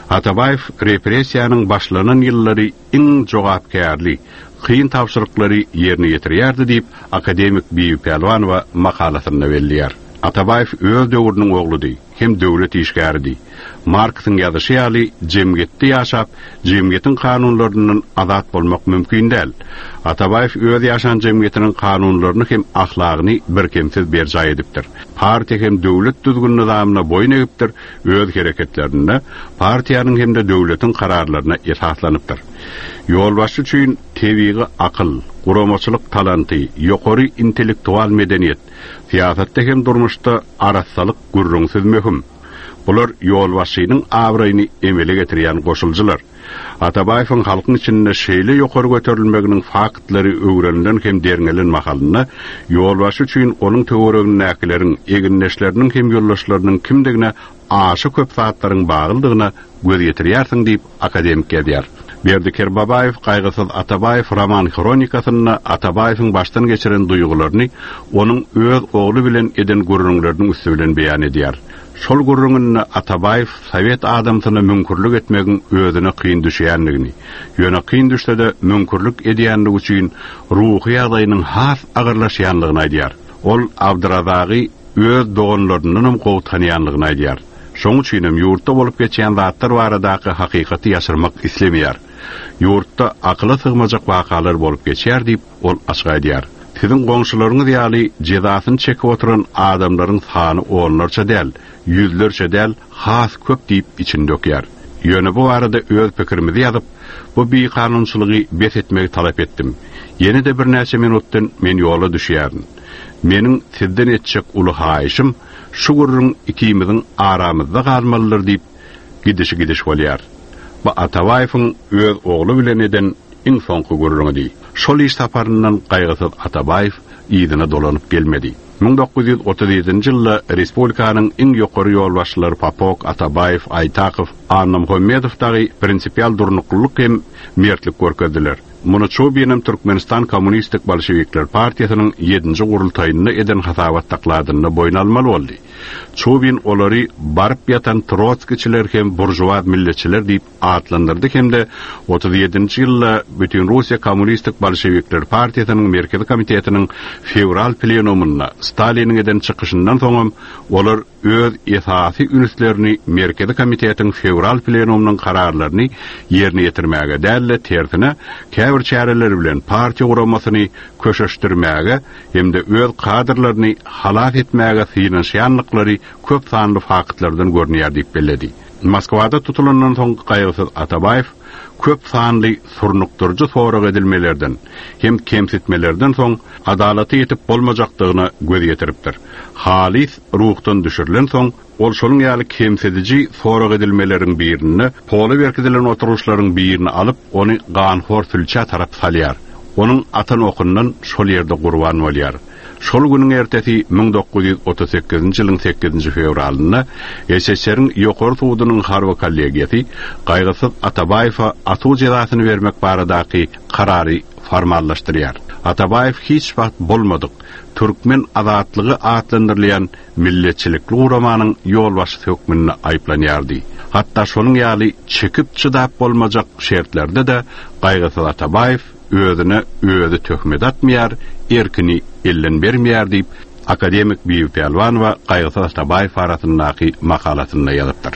Atabayev repressiyanın başlanan yılları iň jogapkärli, kıyın tapşyrykları ýerine ýetirýärdi diýip akademik Biýip Pelwanowa makalatyna belliýär. Atabayev öz döwrüniň ogludy, hem döwlet işgärdi. Marxyň ýazyşy ýaly jemgyýetde ýaşap, jemgyýetiň kanunlarynyň azat bolmak mümkin däl. Atabayev öz ýaşan jemgyýetiniň kanunlaryny hem ahlagyny birkemsiz berjay edipdir. Partiýa hem döwlet düzgün nizamyna boyun egipdir, öz hereketlerine, partiýanyň hem de döwletiň kararlaryna esaslanypdyr. Ýolbaşçy üçin tebiği akyl, guramaçylyk talanty, ýokary intellektual medeniýet, siýasatda hem durmuşda arassalyk gurrunsyz möhüm. Bular ýolbaşçynyň abraýyny emele getirýän goşuljylar. Atabayewiň halkyň içinde şeýle ýokary göterilmeginiň faktlary öwrenilen hem derňelen makalyny ýolbaşçy üçin onuň töwereginiň näkileriň, eginleşleriniň hem ýollaşlarynyň kimdigine aşy köp saatlaryň bagyldygyna göz ýetirýärsiň diýip akademik edýär. Berdiker Babayev Kaygısız Atabayev roman kronikasyna Atabayewiň baştan geçiren duýgularyny onuň öz ogly bilen eden gurrunlarynyň üstü bilen beýan edýär. Şol gurrungyny Atabayev Sowet adamsyna mümkürlük etmegiň özüne kıyın düşýänligini, ýöne kıyın düşse-de mümkürlük edýänligi üçin ruhy ýagdaýynyň has agyrlaşýanlygyny aýdýar. Ol Abdurazagy öz doganlarynyň gowy tanýanlygyny aýdýar. Şoň üçin hem ýurtda bolup geçýän zatlar baradaky hakykaty ýaşyrmak islemýär. Ýurtda akla sığmajak wakalar bolup geçýär diýip ol açyk aýdýar. Siziň goňşularyňyz ýaly jezasyny çekip oturan adamlaryň sany onlarça däl, yüzlerçe däl, has köp diýip içinde dökýär. Ýöne bu arada öz pikirimizi ýazyp, bu bir kanunçylygy bet etmegi talap etdim. Ýene de bir näçe minutdan men ýola düşýärdim. Meniň sizden etjek uly haýyşym şu gurrun ikimiziň aramyzda galmalydyr diýip gidişi gidiş bolýar. Bu Atabayewiň öz ogly bilen eden iň soňky gurruny. Şol iş taparyndan Kaygysız Atabayew ýygyna dolanyp gelmedi. ming dokuz ýüz otuz ýedinji ýylda respublikanyň iň ýokary ýolbaşçylary Papok, Atabayew, Aytakow, Anna Muhammedow prinsipial durnuklyk hem mertlik görkezdiler. Muny Çobinem Türkmenistan Kommunistik Bolşewikler Partiýasynyň ýedinji gurultaýyna eden hasabat takladyny boyun almaly boldy. Çobin olary barıp ýatan Trotskiçiler hem burjuwaz milletçiler diýip adlandyrdy hem de otuz ýedinji ýylda bütün Russiýa Kommunistik Bolşewikler Partiýasynyň merkezi komitetiniň fevral plenumuna Staliniň eden çykyşyndan soňam olar öz esasy ünitlerini merkezi komitetiň fevral plenumynyň kararlaryny ýerine ýetirmäge däl tersine käbir çäreler bilen partiýa guramasyny köşeşdirmäge hem de öz kadrlaryny halat etmäge synanýanlyklary köp sanly faktlardan görnýär diýip belledi. Moskwada tutulandan soň Kaygysız Atabayew köp sanly surnukdurjy sorag edilmelerden hem kemsitmelerden soň adalaty ýetip bolmajakdygyna göz ýetiripdir. Halis ruhdan düşürilen soň ol şoluň ýaly kemsedici sorag edilmeleriň birini, poli berkidilen oturuşlaryň birini alyp ony ganhor sülçä tarap salýar. Onuň atan okundan şol ýerde gurban bolýar. Şol günüň ertesi ming dokuz ýüz otuz sekizinji ýylyň sekizinji fevralyna S S R-iň ýokary suwudynyň harby kollegiýasy Kaygysız Atabayewa atuw jezasyny bermek baradaky karary formallaşdyrýar. Atabayew hiç wagt bolmadyk Türkmen azatlygy atlandyrylýan milletçilikli uramanyň ýolbaşçy hökmüne aýplanýardy. Hatda şonuň ýaly çekip çydap bolmajak şertlerde de Kaygysız Atabayew özüne özü töhmet atmaýar, erkini ellen bermeýär diýip akademik Biýip Pelwanowa Kaygysız Atabayew arasyndaky makalatyna ýazypdyr.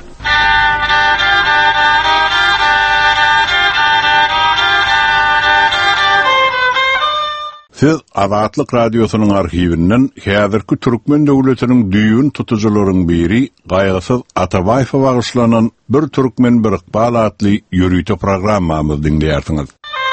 Siz Azatlyk radiosynyň arhiwinden häzirki Türkmen döwletiniň düýün tutujylarynyň biri Kaygysız Atabayewa bagyşlanan bir Türkmen bir Iqbal adly ýürüýte programmamyzy dinleýärsiňiz.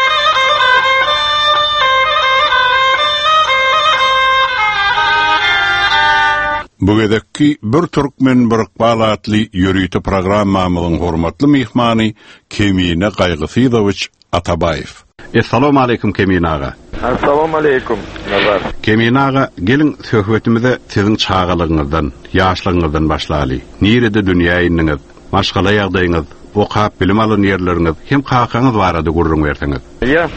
Bu gedekki bir Türkmen bir Iqbal adly ýürüýte programmamyzyň hormatly mehmany Kemine Kaygysydowich Atabayew. Assalamu alaykum Kemine aga. Assalamu alaykum. Nazar. Kemine aga, gelin söhbetimize siziň çağalygyňyzdan, ýaşlygyňyzdan başlaly. Nirede dünýä iniňiz, maşgala ýagdaýyňyz, okap bilim alan ýerleriňiz hem kakaňyz barada gurrun berseňiz. Ya,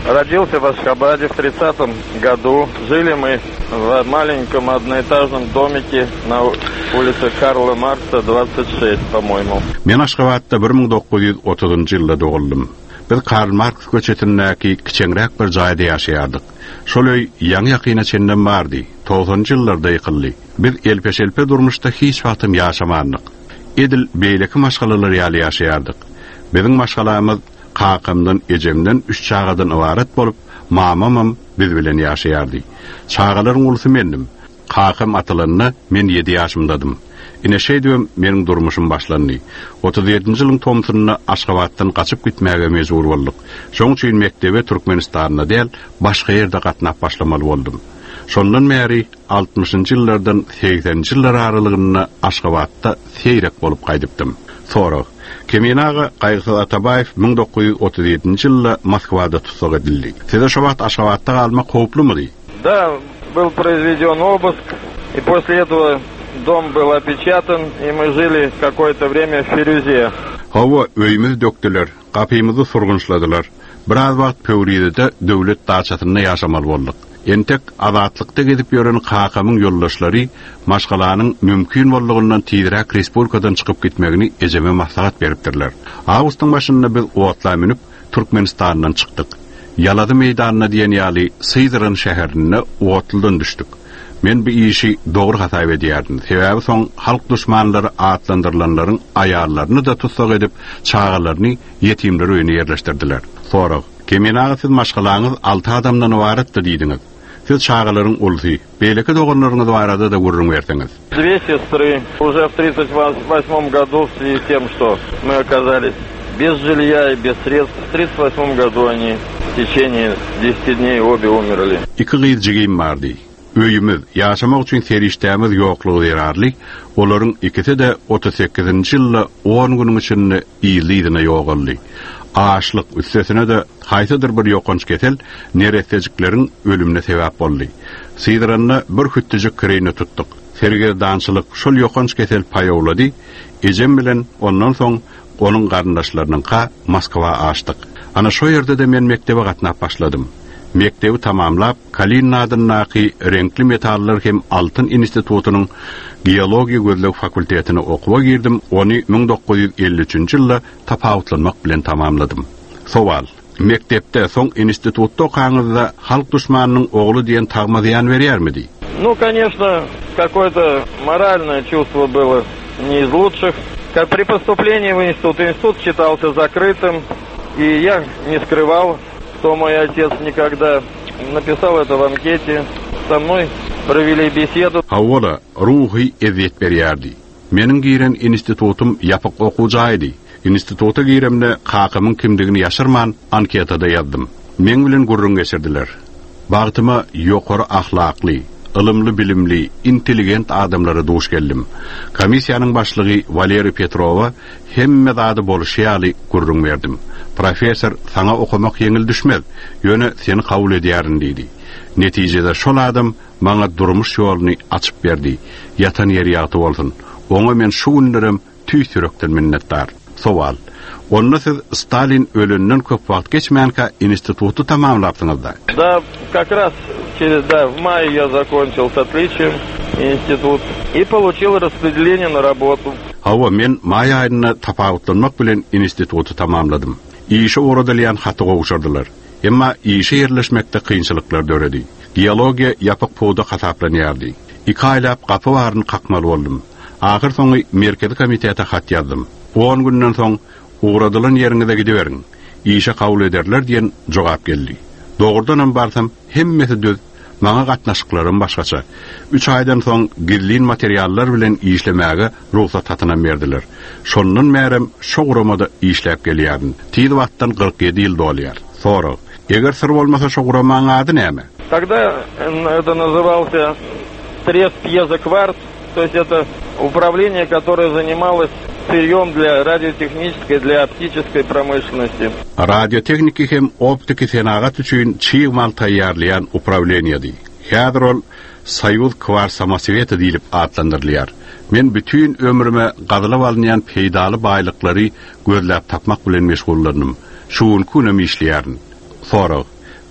Родился в Ашхабаде в тридцатом году. Жили мы в маленьком одноэтажном домике на улице Карла Маркса, двадцать шесть, по-моему. Men Ашхабadda bir ming dokuz yüz otuzuncu ýylda doğuldum. Biz Karl Marx köçetindäki kiçeňrek bir jaýda ýaşaýardyk. Şolay ýaňy ýakyna çenden bardy. togsonunçy ýyllarda ýykyldy. Biz elpeşelpe durmuşda hiç wagtym ýaşamandyk. Edil beýleki maşgalalary ýaly ýaşaýardyk. Biziň maşgalamyz Kakymdan, ejemden, üç çağadan ibaret bolup, mamamam biz bilen ýaşaýardy. Çağalaryň ulusy mendim. Kakym atylanyny men yedi ýaşymdadım. Ine şeýdibem meniň durmuşym başlandy. otuz ýedinji ýylyň tomsunyny Aşgabatdan gaçyp gitmäge mejbur bolduk. Şoň üçin mektebe Türkmenistanda däl, başga ýerde gatnap başlamaly boldum. Şondan beri altmışynjy ýyllardan seksenji ýyllar aralygynda Aşgabatda seýrek bolup gaýdypdym. Sonra Kemenaga Qaýgysy Atabayev ming dokuz yüz otuz ýedinji ýylda Moskwada tutsak edildi. Size şu wagt Aşgabatda galmak howplumy? Да, был произведен обыск, и после этого дом был опечатан, и мы жили какое-то время в Фирюзе. Hawa öýümüz döktüler, gapymyzy surgunçladylar. Biraz wagt Pöwride döwlet daçatyna ýaşamaly boldyk. Entek azatlykda gezip ýören Kakymyň ýoldaşlary maşgalanyň mümkin boldugyny tiýdirek respublikadan çykyp gitmegini ejeme maslahat beripdirler. Awgustyň başynda biz owatla minip Türkmenistandan çykdyk. Ýalady meýdanyna diýen ýaly Syzyryn şäherine owatlydan düşdük. Men bu işi dogry hata edýärdim. Sebäbi soň halk düşmanlary atlandyrylanlaryň aýallaryny da tutsak edip, çağalaryny ýetimler öýüne ýerleşdirdiler. Sonra Kemenaga siz maşgalaňyz alty adamdan ibaretdi diýdiňiz. Siz çağalaryň ulusy, beýleki doganlaryňyz barada da gurrun berdiňiz. Две сестры. Уже в тридцать восьмом году, в связи с тем, что мы оказались без жилья и без средств, в тридцать восьмом году они в течение десяти дней обе умерли. İki gyzjygym bardy. Öýümüz, ýaşamak üçin serişdämiz ýoklugy ýararly, olaryň ikisi de otuz sekizinji ýylda on güniň içinde iýliğine ýogaldy. Aşlyk üstesine de haýsydyr bir ýokanç ketel neretejiklerin ölümine sebäp boldy. Syzyranyny bir hütdejik kireyne tutdyk. Serger dançylyk şol ýokanç ketel paýawlady. Ejem bilen ondan soň onun garyndaşlarynyň ka Moskwa açdyk. Ana şo ýerde de men mektebe gatnap başladym. Mektebi tamamlap, Kaliningradyň renkli metallar hem altyn institutunyň geologiýa gözleg fakultetine okuwa girdim. Ony ming dokuz yüz elli üçinji ýylda tapawutlanmak bilen tamamladym. Sowal: Mektepde soň institutda okaňyzda halk düşmanynyň ogly diýen tagma ziýan berýärmidi? Ну, конечно, какое-то моральное чувство было не из лучших. Как при поступлении в институт, институт считался закрытым, и я не скрывал, что мой отец никогда написал это в анкете. Со мной провели беседу. Hawala ruhy eziyet berýärdi. Meniň giren institutum ýapyk okujaýdy. Instituta giremde Kakymyň kimdigini ýaşyrman anketada ýazdym. Men bilen gurrun geçirdiler. Bagtyma ýokary ahlakly, ılımlı bilimli, intelligent adamlara duş geldim. Komissiyanın başlığı Valeri Petrova hemme zady boluşýaly gurrun verdim. Profesör, sana okumak yeňil düşmez. Ýöne seni kabul edýärin diýdi. Netijede şol adam maňa durmuş ýoluny açyp berdi. Yatan ýeri ýaty bolsun. Oňa men şu günlerem tüýsürekden minnetdar. Sowal: Onda siz Stalin ölünden köp wagt geçmänkä institutu tamamlapdyňyz da? Да, как раз через, да, в мае я закончил с отличием институт и получил распределение на работу. Hawa men may aýyna tapawutlanmak bilen institutu tamamladym. İşe oradalyan haty gowşardylar. Emma işe yerleşmekde kynçylyklar döredi. Geologiya ýapyk powda hataplanýardy. İki aýlap gapy baryny kakmaly boldum. Ahir soňy merkezi komitete hat ýazdym. on günden soň uğradylan ýeriňize gidiberin. İşe kabul ederler diýen jogap geldi. Dogrudan barsam hemmesi düz. Maňa gatnaşyklarym başgaça. üç aýdan soň gizlin materiallar bilen işlemäge ruhsat hatyna berdiler. Şondan merem şo guramada işläp gelýärdim. Tiýdi wagtdan kırk yedi ýyl dolýar. Sonra, eger sır bolmasa şo guramaň ady näme? Тогда это назывался Трест Пьезокварц, то есть это управление, которое занималось сырьем для радиотехнической, для оптической промышленности. Radiotekniki hem optiki senagat üçin çiğ mal taýýarlayan upravleniýady. Häzir ol Soýuz Kvarsamosweti diýilip adlandyrylýar. Men bütün ömrüme gazylyp alynýan peýdaly baýlyklary gözläp tapmak bilen meşgullandım. Şuň kunem işleýärdim. Sonra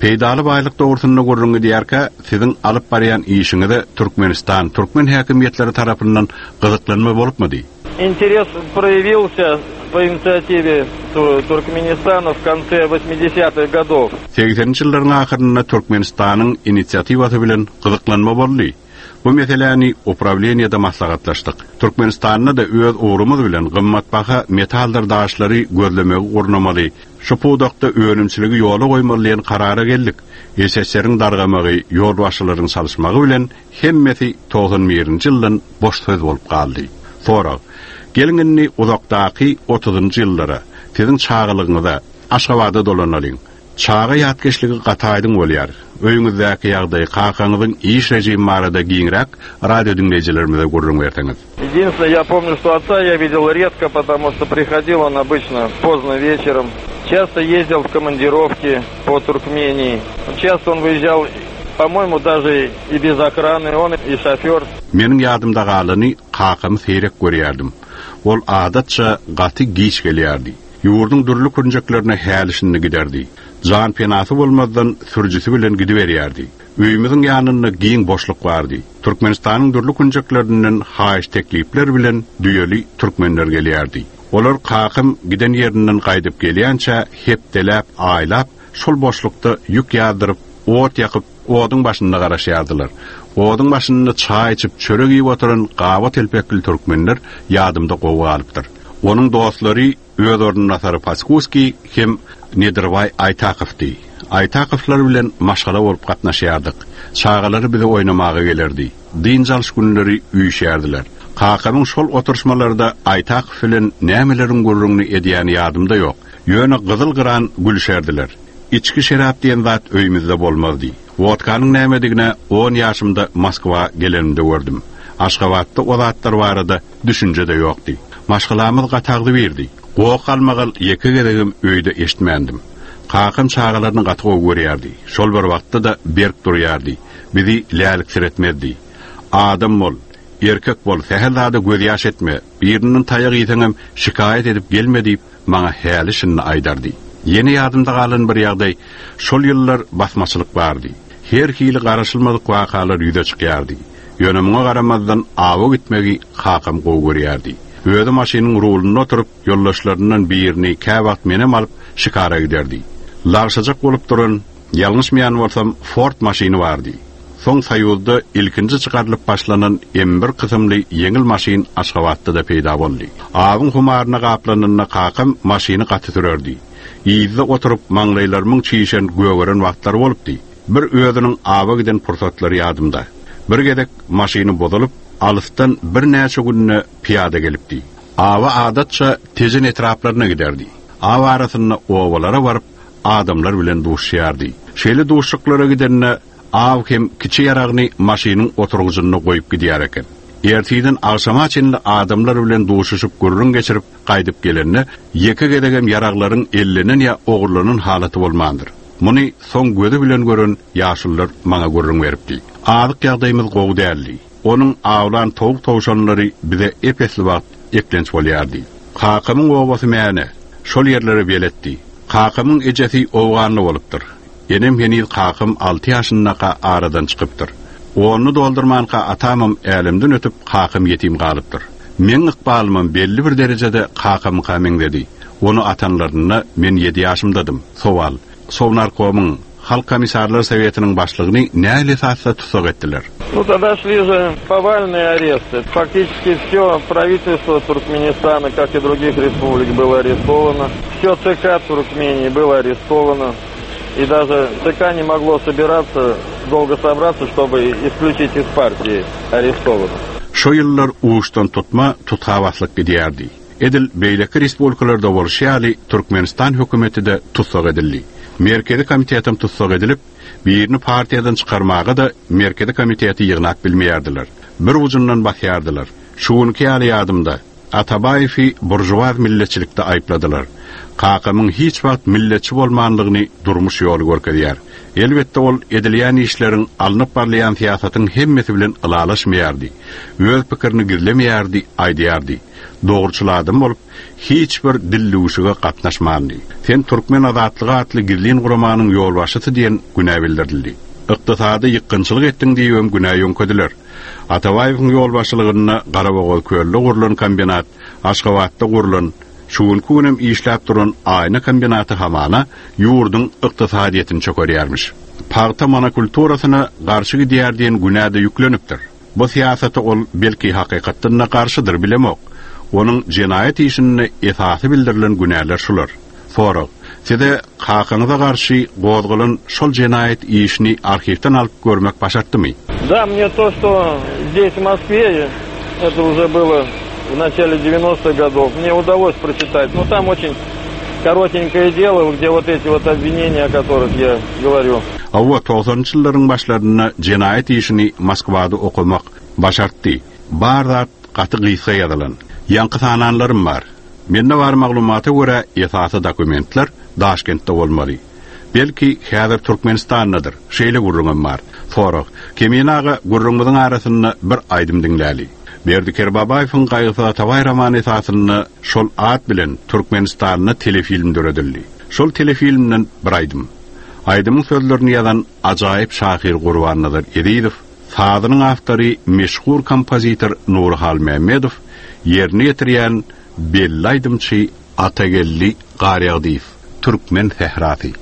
Peydaly baylyk dogrusyna gurrungy diýärkä, siziň alyp barýan işiňizde Türkmenistan, Türkmen häkimetleri tarapyndan gyzyklanma bolupmady? Интерес проявился по инициативе Туркменистана в конце восьмидесятых годов. seksenинчи ýyllaryň ahyrynda Türkmenistanyň inisiatiwaty bilen gyzyklanma boldy. Bu meseleni upravleniýada maslahatlaşdyk. Türkmenistanda da öz uğrumuz bilen gymmatbaha metallar daşlary gözlemegi gurnamaly. Şu podakda önümçiligi ýola goýmalyň karara geldik. S S R-iň dargamagy, ýol başçylarynyň salysmagy bilen hemmesi doksan birinçi ýyldan boş söz bolup galdy. Sonra gelingini uzakdaky otuzunçy ýyllara, siziň çağlygyňyzda Aşgabatda dolanalyň. Çağa ýatkeşligi gataýdyň bolýar. Öýüňizdäki ýagdaý kakaňyzyň iş rejimi barada giňrak radio dinleýijilerimize gurrun berseňiz. Единственное, я помню, что отца я видел редко, потому что приходил он обычно поздно вечером. Часто ездил в командировки по Туркмении. Часто он выезжал, по-моему, даже и без охраны, он и шофёр. Meniň ýadymda galyny kakamy seyrek görýärdim. Ol adatça gaty giç gelýärdi. Ýurdun durly künjeklerine hälişini giderdi. Jan penasy bolmadan sürjüsi bilen gidiberýärdi. Öýümizin ýanynda giň boşluk bardy. Türkmenistanyň durly künjeklerinden haýyş teklipler bilen düýeli türkmenler gelýärdi. Olar kakym giden ýerinden gaýdyp gelýänçä hepdelap, aýlap, şol boşlukda ýük ýadyryp, ot ýakyp, oduň başynda garaşýardylar. Oduň başynda çaý içip çörek ýyp oturan gawa telpekli türkmenler ýadymda gowy alypdyr. Onuň dostlary öz ornuna Nasar Paskuski hem Nedirway Aytakovdy. Aytakovlar bilen maşgala bolup gatnaşýardyk. Çağalary bize oýnamagy gelerdi. Din çalyş günleri üýşärdiler. Kakamyň şol oturşmalarda Aytakov bilen nämeleriň gurrunny edýän ýadymda ýok. Ýöne gyzyl gyran gülşärdiler. İçki şerap diýen zat öýümizde bolmazdy. Vodkanyň nämedigine on ýaşymda Moskwa geleninde gördüm. Aşgabatda o zatlar barada düşünje de ýokdy. Maşgalamyz gatagdy berdi. Gowy kalmagal ýeke geregim öýde eşitmendim. Kakam çağalaryny gatyg görýärdi. Şol bir wagtda da berk durýardy. Bizi lälik siretmezdi. Adam bol, erkek bol, sähäzade göz ýaş etme. Biriniň taýagy ýeteňem şikaýet edip gelmedi, maňa hälisini aýdardy. Yeni ýadymda galan bir ýagdaý, şol ýyllar basmaçylyk bardy. Her hili garaşylmadyk wakalar ýüze çykýardy. Ýönemine garamazdan awa gitmegi kakam gowy görýärdi. Öýde maşynyň ruluna oturup ýoldaşlaryndan birini käwagt menem alyp şikara giderdi. Larşajak bolup duran, ýalňyşmaýan bolsam Ford maşyny bardy. Soň Saýulda ilkinji çykarylyp başlanan M bir kysymly ýeňil maşyn Aşgabatda da peýda boldy. Awyň humaryna gaplanyna kakam maşyny gaty sürerdi. Ýyzda oturup maňlaýlarymyň çiýişen göweren wagtlar bolupdy. Bir özüniň awa giden pursatlary ýadymda. Bir gedek maşyny bozalyp alystan bir näçe günne piýada gelipdi. Awa adatça tezin etraplaryna giderdi. Awa arasyna owalara baryp adamlar bilen duşýardy. Şeýle duşlyklara gidenne aw hem kiçi ýaragyny maşynyň oturgusyna goýup gidýär eken. Ertiden akşama çenli adamlar bilen duşuşup gurrun geçirip gaýdyp gelenne ýeke gedegem ýaraglaryň ellenen ýa ogurlanyň halaty bolmandyr. Muny soň gözi bilen gören ýaşullar maňa gurrun beripdi. Adyk ýagdaýymyz gowy däldi. Onun awlan towuk towşanlary bize epesli wagt eklenç bolýardy. Kakamyň obasy mäne şol ýerlere beletdi. Kakamyň ejesi owganly bolupdyr. Enem henüz kakam altı ýaşyndaqa aradan çykypdyr. Onu doldurmanqa atamam älimden ötüp kakam yetim galypdyr. Men ykbalymam belli bir derejede kakam kamen dedi. Onu atanlaryna men ýedi ýaşymdadym. Sowal. Sownarkomyň Halk Komissarlar Soветiniň başlygyny näle satsa tutsak etdiler. Ну, тогда шли же повальные аресты. Фактически все правительство Туркменистана, как и других республик, было арестовано. Все ЦК Туркмении было арестовано. И даже ЦК не могло собираться, долго собраться, чтобы исключить из партии арестованных. Şu ýyllar uçtan tutma, tutawaslyk gidýärdi. Edil beýleki respublikalarda bolşýaly Türkmenistan hökümeti de tutsak edildi. Merkezi komitetim tutsak edilip, birini partiýadan çykarmaga da Merkezi komiteti ýygnak bilmeýärdiler. Bir ucundan bakýardylar. Şuňky ýaly ýadymda Atabaýewi burjuwaz milletçilikde aýpladylar. Kakamyň hiç wagt milletçi bolmanlygyny durmuş ýoly görkezýär. Elbetde ol edilýän işleriň alnyp barlaýan siýasatyň hemmesi bilen ylalaşmaýardy. Öz pikirini gizlemeýärdi, aýdýardy. doğruçuladım bolup hiç bir dilluşuga gatnaşmandy. Sen Türkmen azatlygy atly gizlin guramanyň ýolbaşysy diýen günä bildirildi. Iqtisady ýykgynçylyk etdiň diýen günä ýönkediler. Atabaýewiň ýolbaşçylygyna Garabogol köllü gurulan kombinat, Aşgabatda gurulan, şuun kunem işläp duran aýna kombinaty hamana ýurduň ykdysadyetini çökerýärmiş. Paýta monokulturasyna garşy gidiýär diýen günäde ýüklenipdir. Bu siýasaty ol belki hakykatdan garşydyr bilemok. Onun cinayet işini esasy bildirilen günäler şular. Forag, size hakyňyza garşy gozgulan şol cinayet işini arxivden alyp görmek başartdymy? Да, мне то, что здесь, в Москве, это уже было в начале девяностых годов, мне удалось прочитать. Но там очень коротенькое дело, где вот эти вот обвинения, о которых я говорю. Awa toğsanjy ýyllaryň başlaryna cinayet işini Moskwada okumak başartdy. Barzat gaty gysga ýazylan. Ýanky sananlarym bar. Mende bar maglumata görä esasy dokumentler Daşkentde bolmaly. Belki häzir Türkmenistandadyr. Şeýle gurrunam bar. Forag, keminaga gurrunmyň arasynda bir aýdym diňläli. Berdiker Babaýewiň gaýgysy Atabaý romany esasyny şol at bilen Türkmenistanyň telefilm döredildi. Şol telefilmden bir aýdym. Aýdymyň sözlerini ýazan ajaýyp şahyr Gurbanlydyr Ediýew, sazynyň awtory meşhur kompozitor Nurhal Mehmedow, ýerine ýetirýän belli aýdymçy Atagelli Garyagdiýew, Türkmen Sehrasy.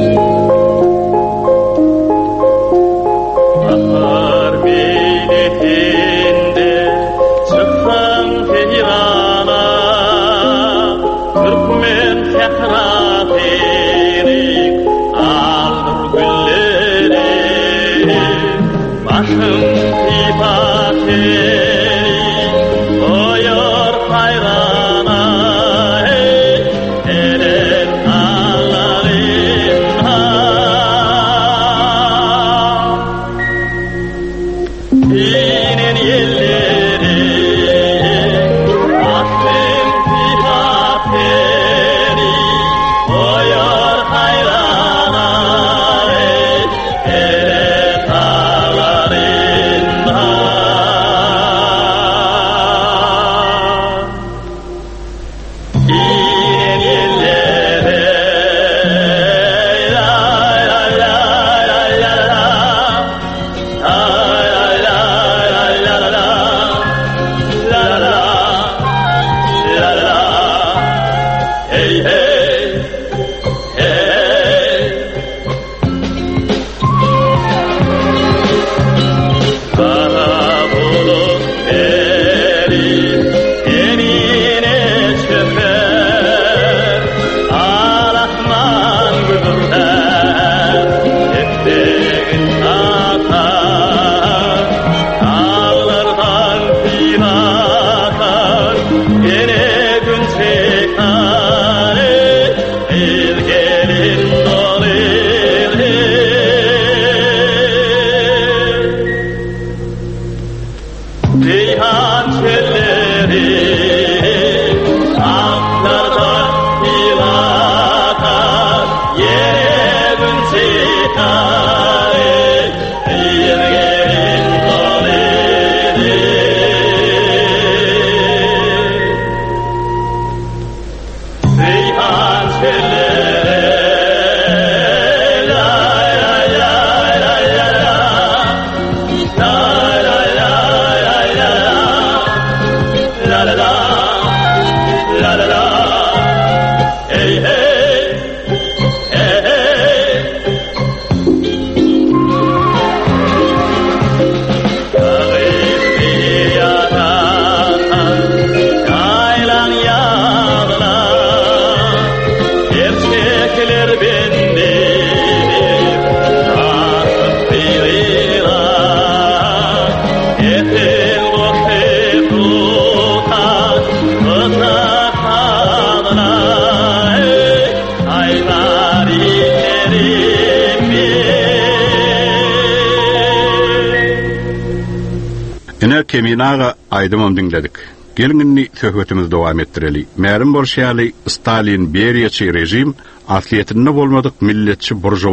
Keminaga aýdymam diňledik. Gelginni söhbetimiz dowam etdireli. Märim bolşýaly Stalin Beriýaçy rejim atletinde bolmadyk milletçi burjuwa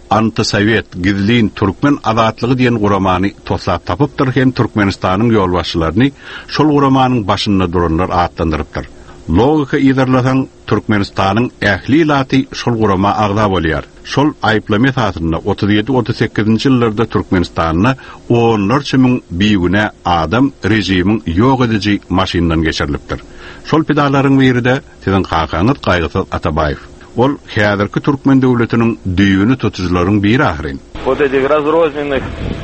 Antisovet gizliğin Türkmen azatlığı diyen guramany toslap tapıpdyr hem Türkmenistanyň ýolbaşçylaryny şol guramanyň başynda duranlar atlandyrypdyr. Logika ýerlerden Türkmenistanyň ähli laty şol gurama agda bolýar. Şol aýplama taýyryna otuz ýedi otuz sekizinji ýyllarda Türkmenistanyny onlarça müň biýigine adam rejimiň ýok edici maşyndan geçirilipdir. Şol pedalaryň birinde sizin kakaňyz Gaýgysy Atabaýew. Ol häzirki Türkmen döwletiniň düýüni tutujylaryň biri ahyryň. Вот этих разрозненных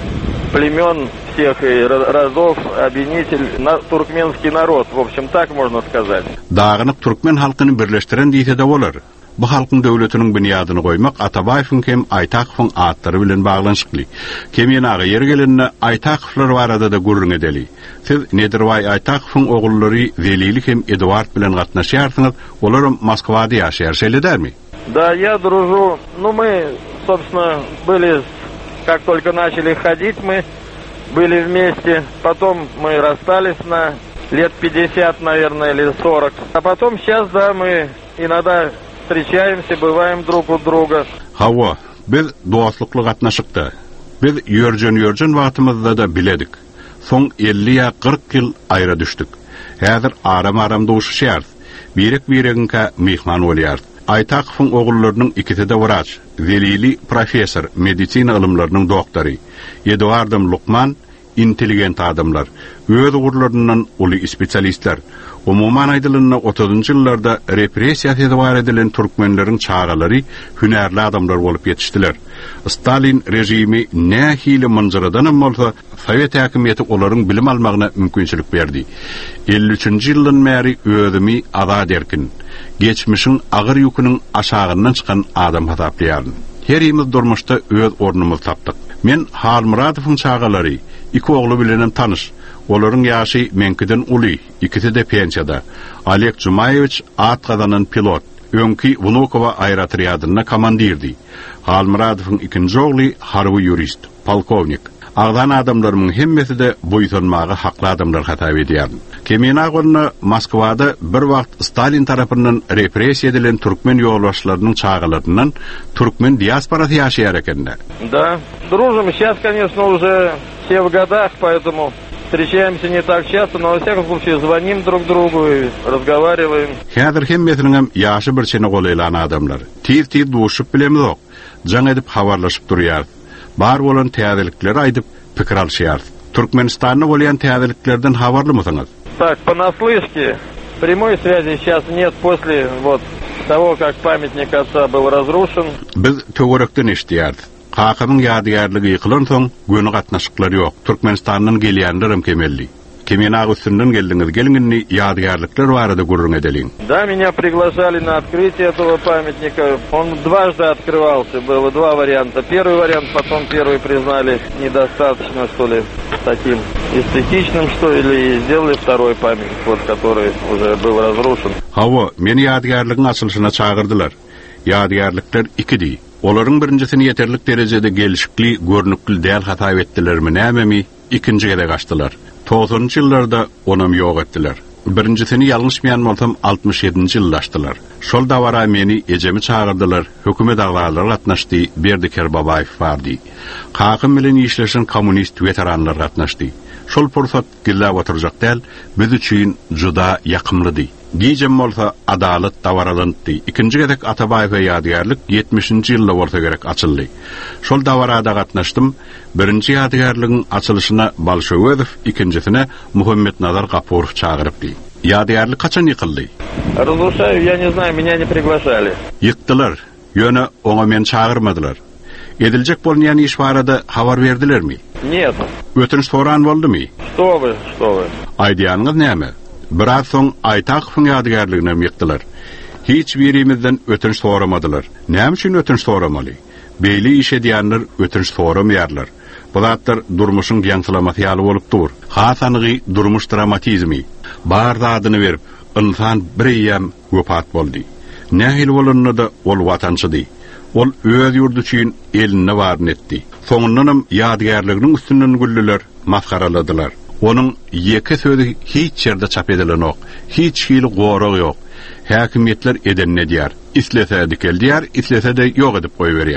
племен всех и родов объединитель на туркменский народ, в общем, так можно сказать. Dağınık Türkmen halkyny birleşdiren diýse de bolar. Bu halkyň döwletiniň bunyadyny goýmak Atabaýewiň hem Aýtakowyň atlary bilen baglanşykly. Kemýanagy ýer gelenine Aýtakowlar barada da gurrun edeli. Siz Nederway Aýtakowyň ogullary Velilik hem Eduard bilen gatnaşýarsyňyz, olar Moskwada ýaşaýar şeýledirmi? Да, я дружу. Ну, мы, собственно, были, как только начали ходить, мы были вместе. Потом мы расстались на лет пятьдесят, наверное, или сорок. А потом сейчас, да, мы иногда встречаемся, бываем друг у друга. Hawa, biz dostlukly gatnaşykdy. Biz ýörjen-ýörjen wagtymyzda da biledik. Soň elli ýa kırk ýyl aýra düşdük. Häzir aram-aram duşuşýar. Birek-bireginkä mehman bolýar. Aýtakowyň ogullarynyň ikisi de wrach, Velili professor, medisina ilmläriniň doktory. Eduardym Lukman intelligent adamlar, öz ugurlaryndan uly spesialistler. Umuman aýdylyna otuzunjy ýyllarda repressiýa edip edilen türkmenleriň çağalary hünärli adamlar bolup ýetişdiler. Stalin rejimi nähili manzaradan bolsa Sovet häkimiýeti olaryň bilim almagyna mümkinçilik berdi. elli üçinji ýyldan bäri özümi azad erkin, geçmişiň agyr ýüküniň aşagyndan çykan adam hasaplaýaryn. Herimiz durmuşda öz ornumuzy tapdyk. Men Halmuradowyň çağalary, iki ogly bilenem tanış. Olaryň ýaşy menkiden uly, ikisi de pensiýada. Oleg Jumaýewicz at gazanan pilot, öňki Vnukowa aerotriadyna komandirdi. Halmuradowyň ikinji ogly harby jurist, polkovnik. Agdan adamlaryň hemmesi de boýsunmagy hakly adamlar hata edýär. Kemýanagyny Moskwada bir wagt Stalin tarapyndan repressiýa edilen türkmen ýolbaşçylarynyň çağalarynyň türkmen diasporasy ýaşaýar ekende. Да, дружим. Сейчас, конечно, уже все в годах, поэтому встречаемся не так часто, но во всяком случае звоним друг другу и разговариваем. Häzir hemmesiniň hem ýaşy bir çene golaylan adamlar. Tiz-tiz duşup bilemizok. Jaň edip habarlaşyp durýar. Bar bolan täzelikleri aýdyp pikir alşýar. Türkmenistanyň bolýan täzeliklerden habarlymysyňyz? Так, понаслышке. Прямой связи сейчас нет после вот того, как памятник отца был разрушен. Biz töwerekden eşdiýärdik. Kakanyň ýadygarlygy ýykylan soň göni gatnaşyklary ýok. Türkmenistanyň gelýänlerim kemelli. Kemýanagy üstünden geldiňiz, geliňini ýadygarlyklar barada gurrun edeliň. Да, меня приглашали на открытие этого памятника. Он дважды открывался, было два варианта. Первый вариант, потом первый признали недостаточно, что ли, таким эстетичным, что ли, и сделали второй памятник, вот, который уже был разрушен. Hawa, meni ýadygarlygyň açylyşyna çağırdylar. Ýadygarlyklar ikidi. Olaryň birinjisini ýeterlik derejede gelişikli, görnükli däl hata etdilermi nämemi, ikinjiге de gaçdylar. toğuzunjy ýyllarda onam ýok etdiler. Birinjisini ýalňyşmaýan bolsam altmış ýedinji ýyldaşdylar. Şol dawara meni ejemi çağırdylar. Hökümet aglarlary gatnaşdy, Berdiker Babaýew bardy. Kakym bilen işleşen kommunist weteranlar gatnaşdy. Şol pursat gilla oturjak däl, biz üçin juda ýakymlydy. Gijem bolsa adalet dawaralandy. Ikinji gedek Atabaýew ýadygarlyk yetmişinji ýylda bolsa gerek açyldy. Şol dawarada gatnaşdym. Birinji ýadygarlygyň açylyşyna Balşowedow, ikinjisine Muhammed Nazar Gapurow çağırıpdy. Ýadygarlyk kaçan ýykyldy? Разрушаю, я не знаю, меня не приглашали. Ýykdylar. Ýöne oňa men çağırmadylar. Ediljek bolýan iş barada habar berdilermi? Нет. Ötünç soran boldymy? Что вы, что вы? Aýdýanyňyz näme? Biraz soň Aýtakowyň ýadygarlygyny ýykdylar. Hiç birimizden ötünç soramadylar. Näme üçin ötünç soramaly? Beýli iş edýänler ötünç soramýarlar. Bu zatlar durmuşyň ýaňsylamasy ýaly bolup dur. Hasanygy durmuş dramatizmi. Bar zadyny berip, insan bir ýam wepat boldy. Nähil bolanyna da ol watançydy. Ol öz ýurdu üçin elini baryn etdi. Soňundan ýadygarlygynyň üstünden güllüler, maskaraladylar. Onun ýeke sözi hiç ýerde çap edilen ok, hiç hili gorag ýok. Häkimetler eden ne diýär? Islese dikel diýär, islese de ýok edip goýberýär.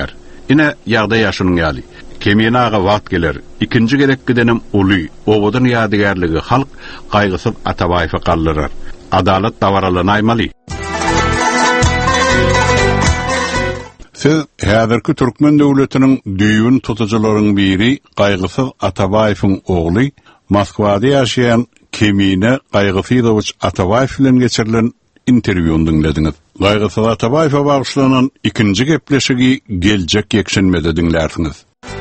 Ine ýagdaý ýaşynyň ýaly. Kemine ağa wagt geler. İkinji gerek gidenim uly, obadan ýadygarlygy halk gaýgysyz Atabaýewy galdyrar. Adalet dawaralanaýmaly. Siz häzirki Türkmen döwletiniň düýün tutucularynyň biri gaýgysyz Atabaýewyň ogly Moskwada ýaşaýan Kemine Gaýgysydowicz Atabaýew bilen geçirilen interwýuny dinlediňiz. Gaýgysyz Atabaýewa bagyşlanan ikinji gepleşigi geljek ýekşenmede dinlärsiňiz.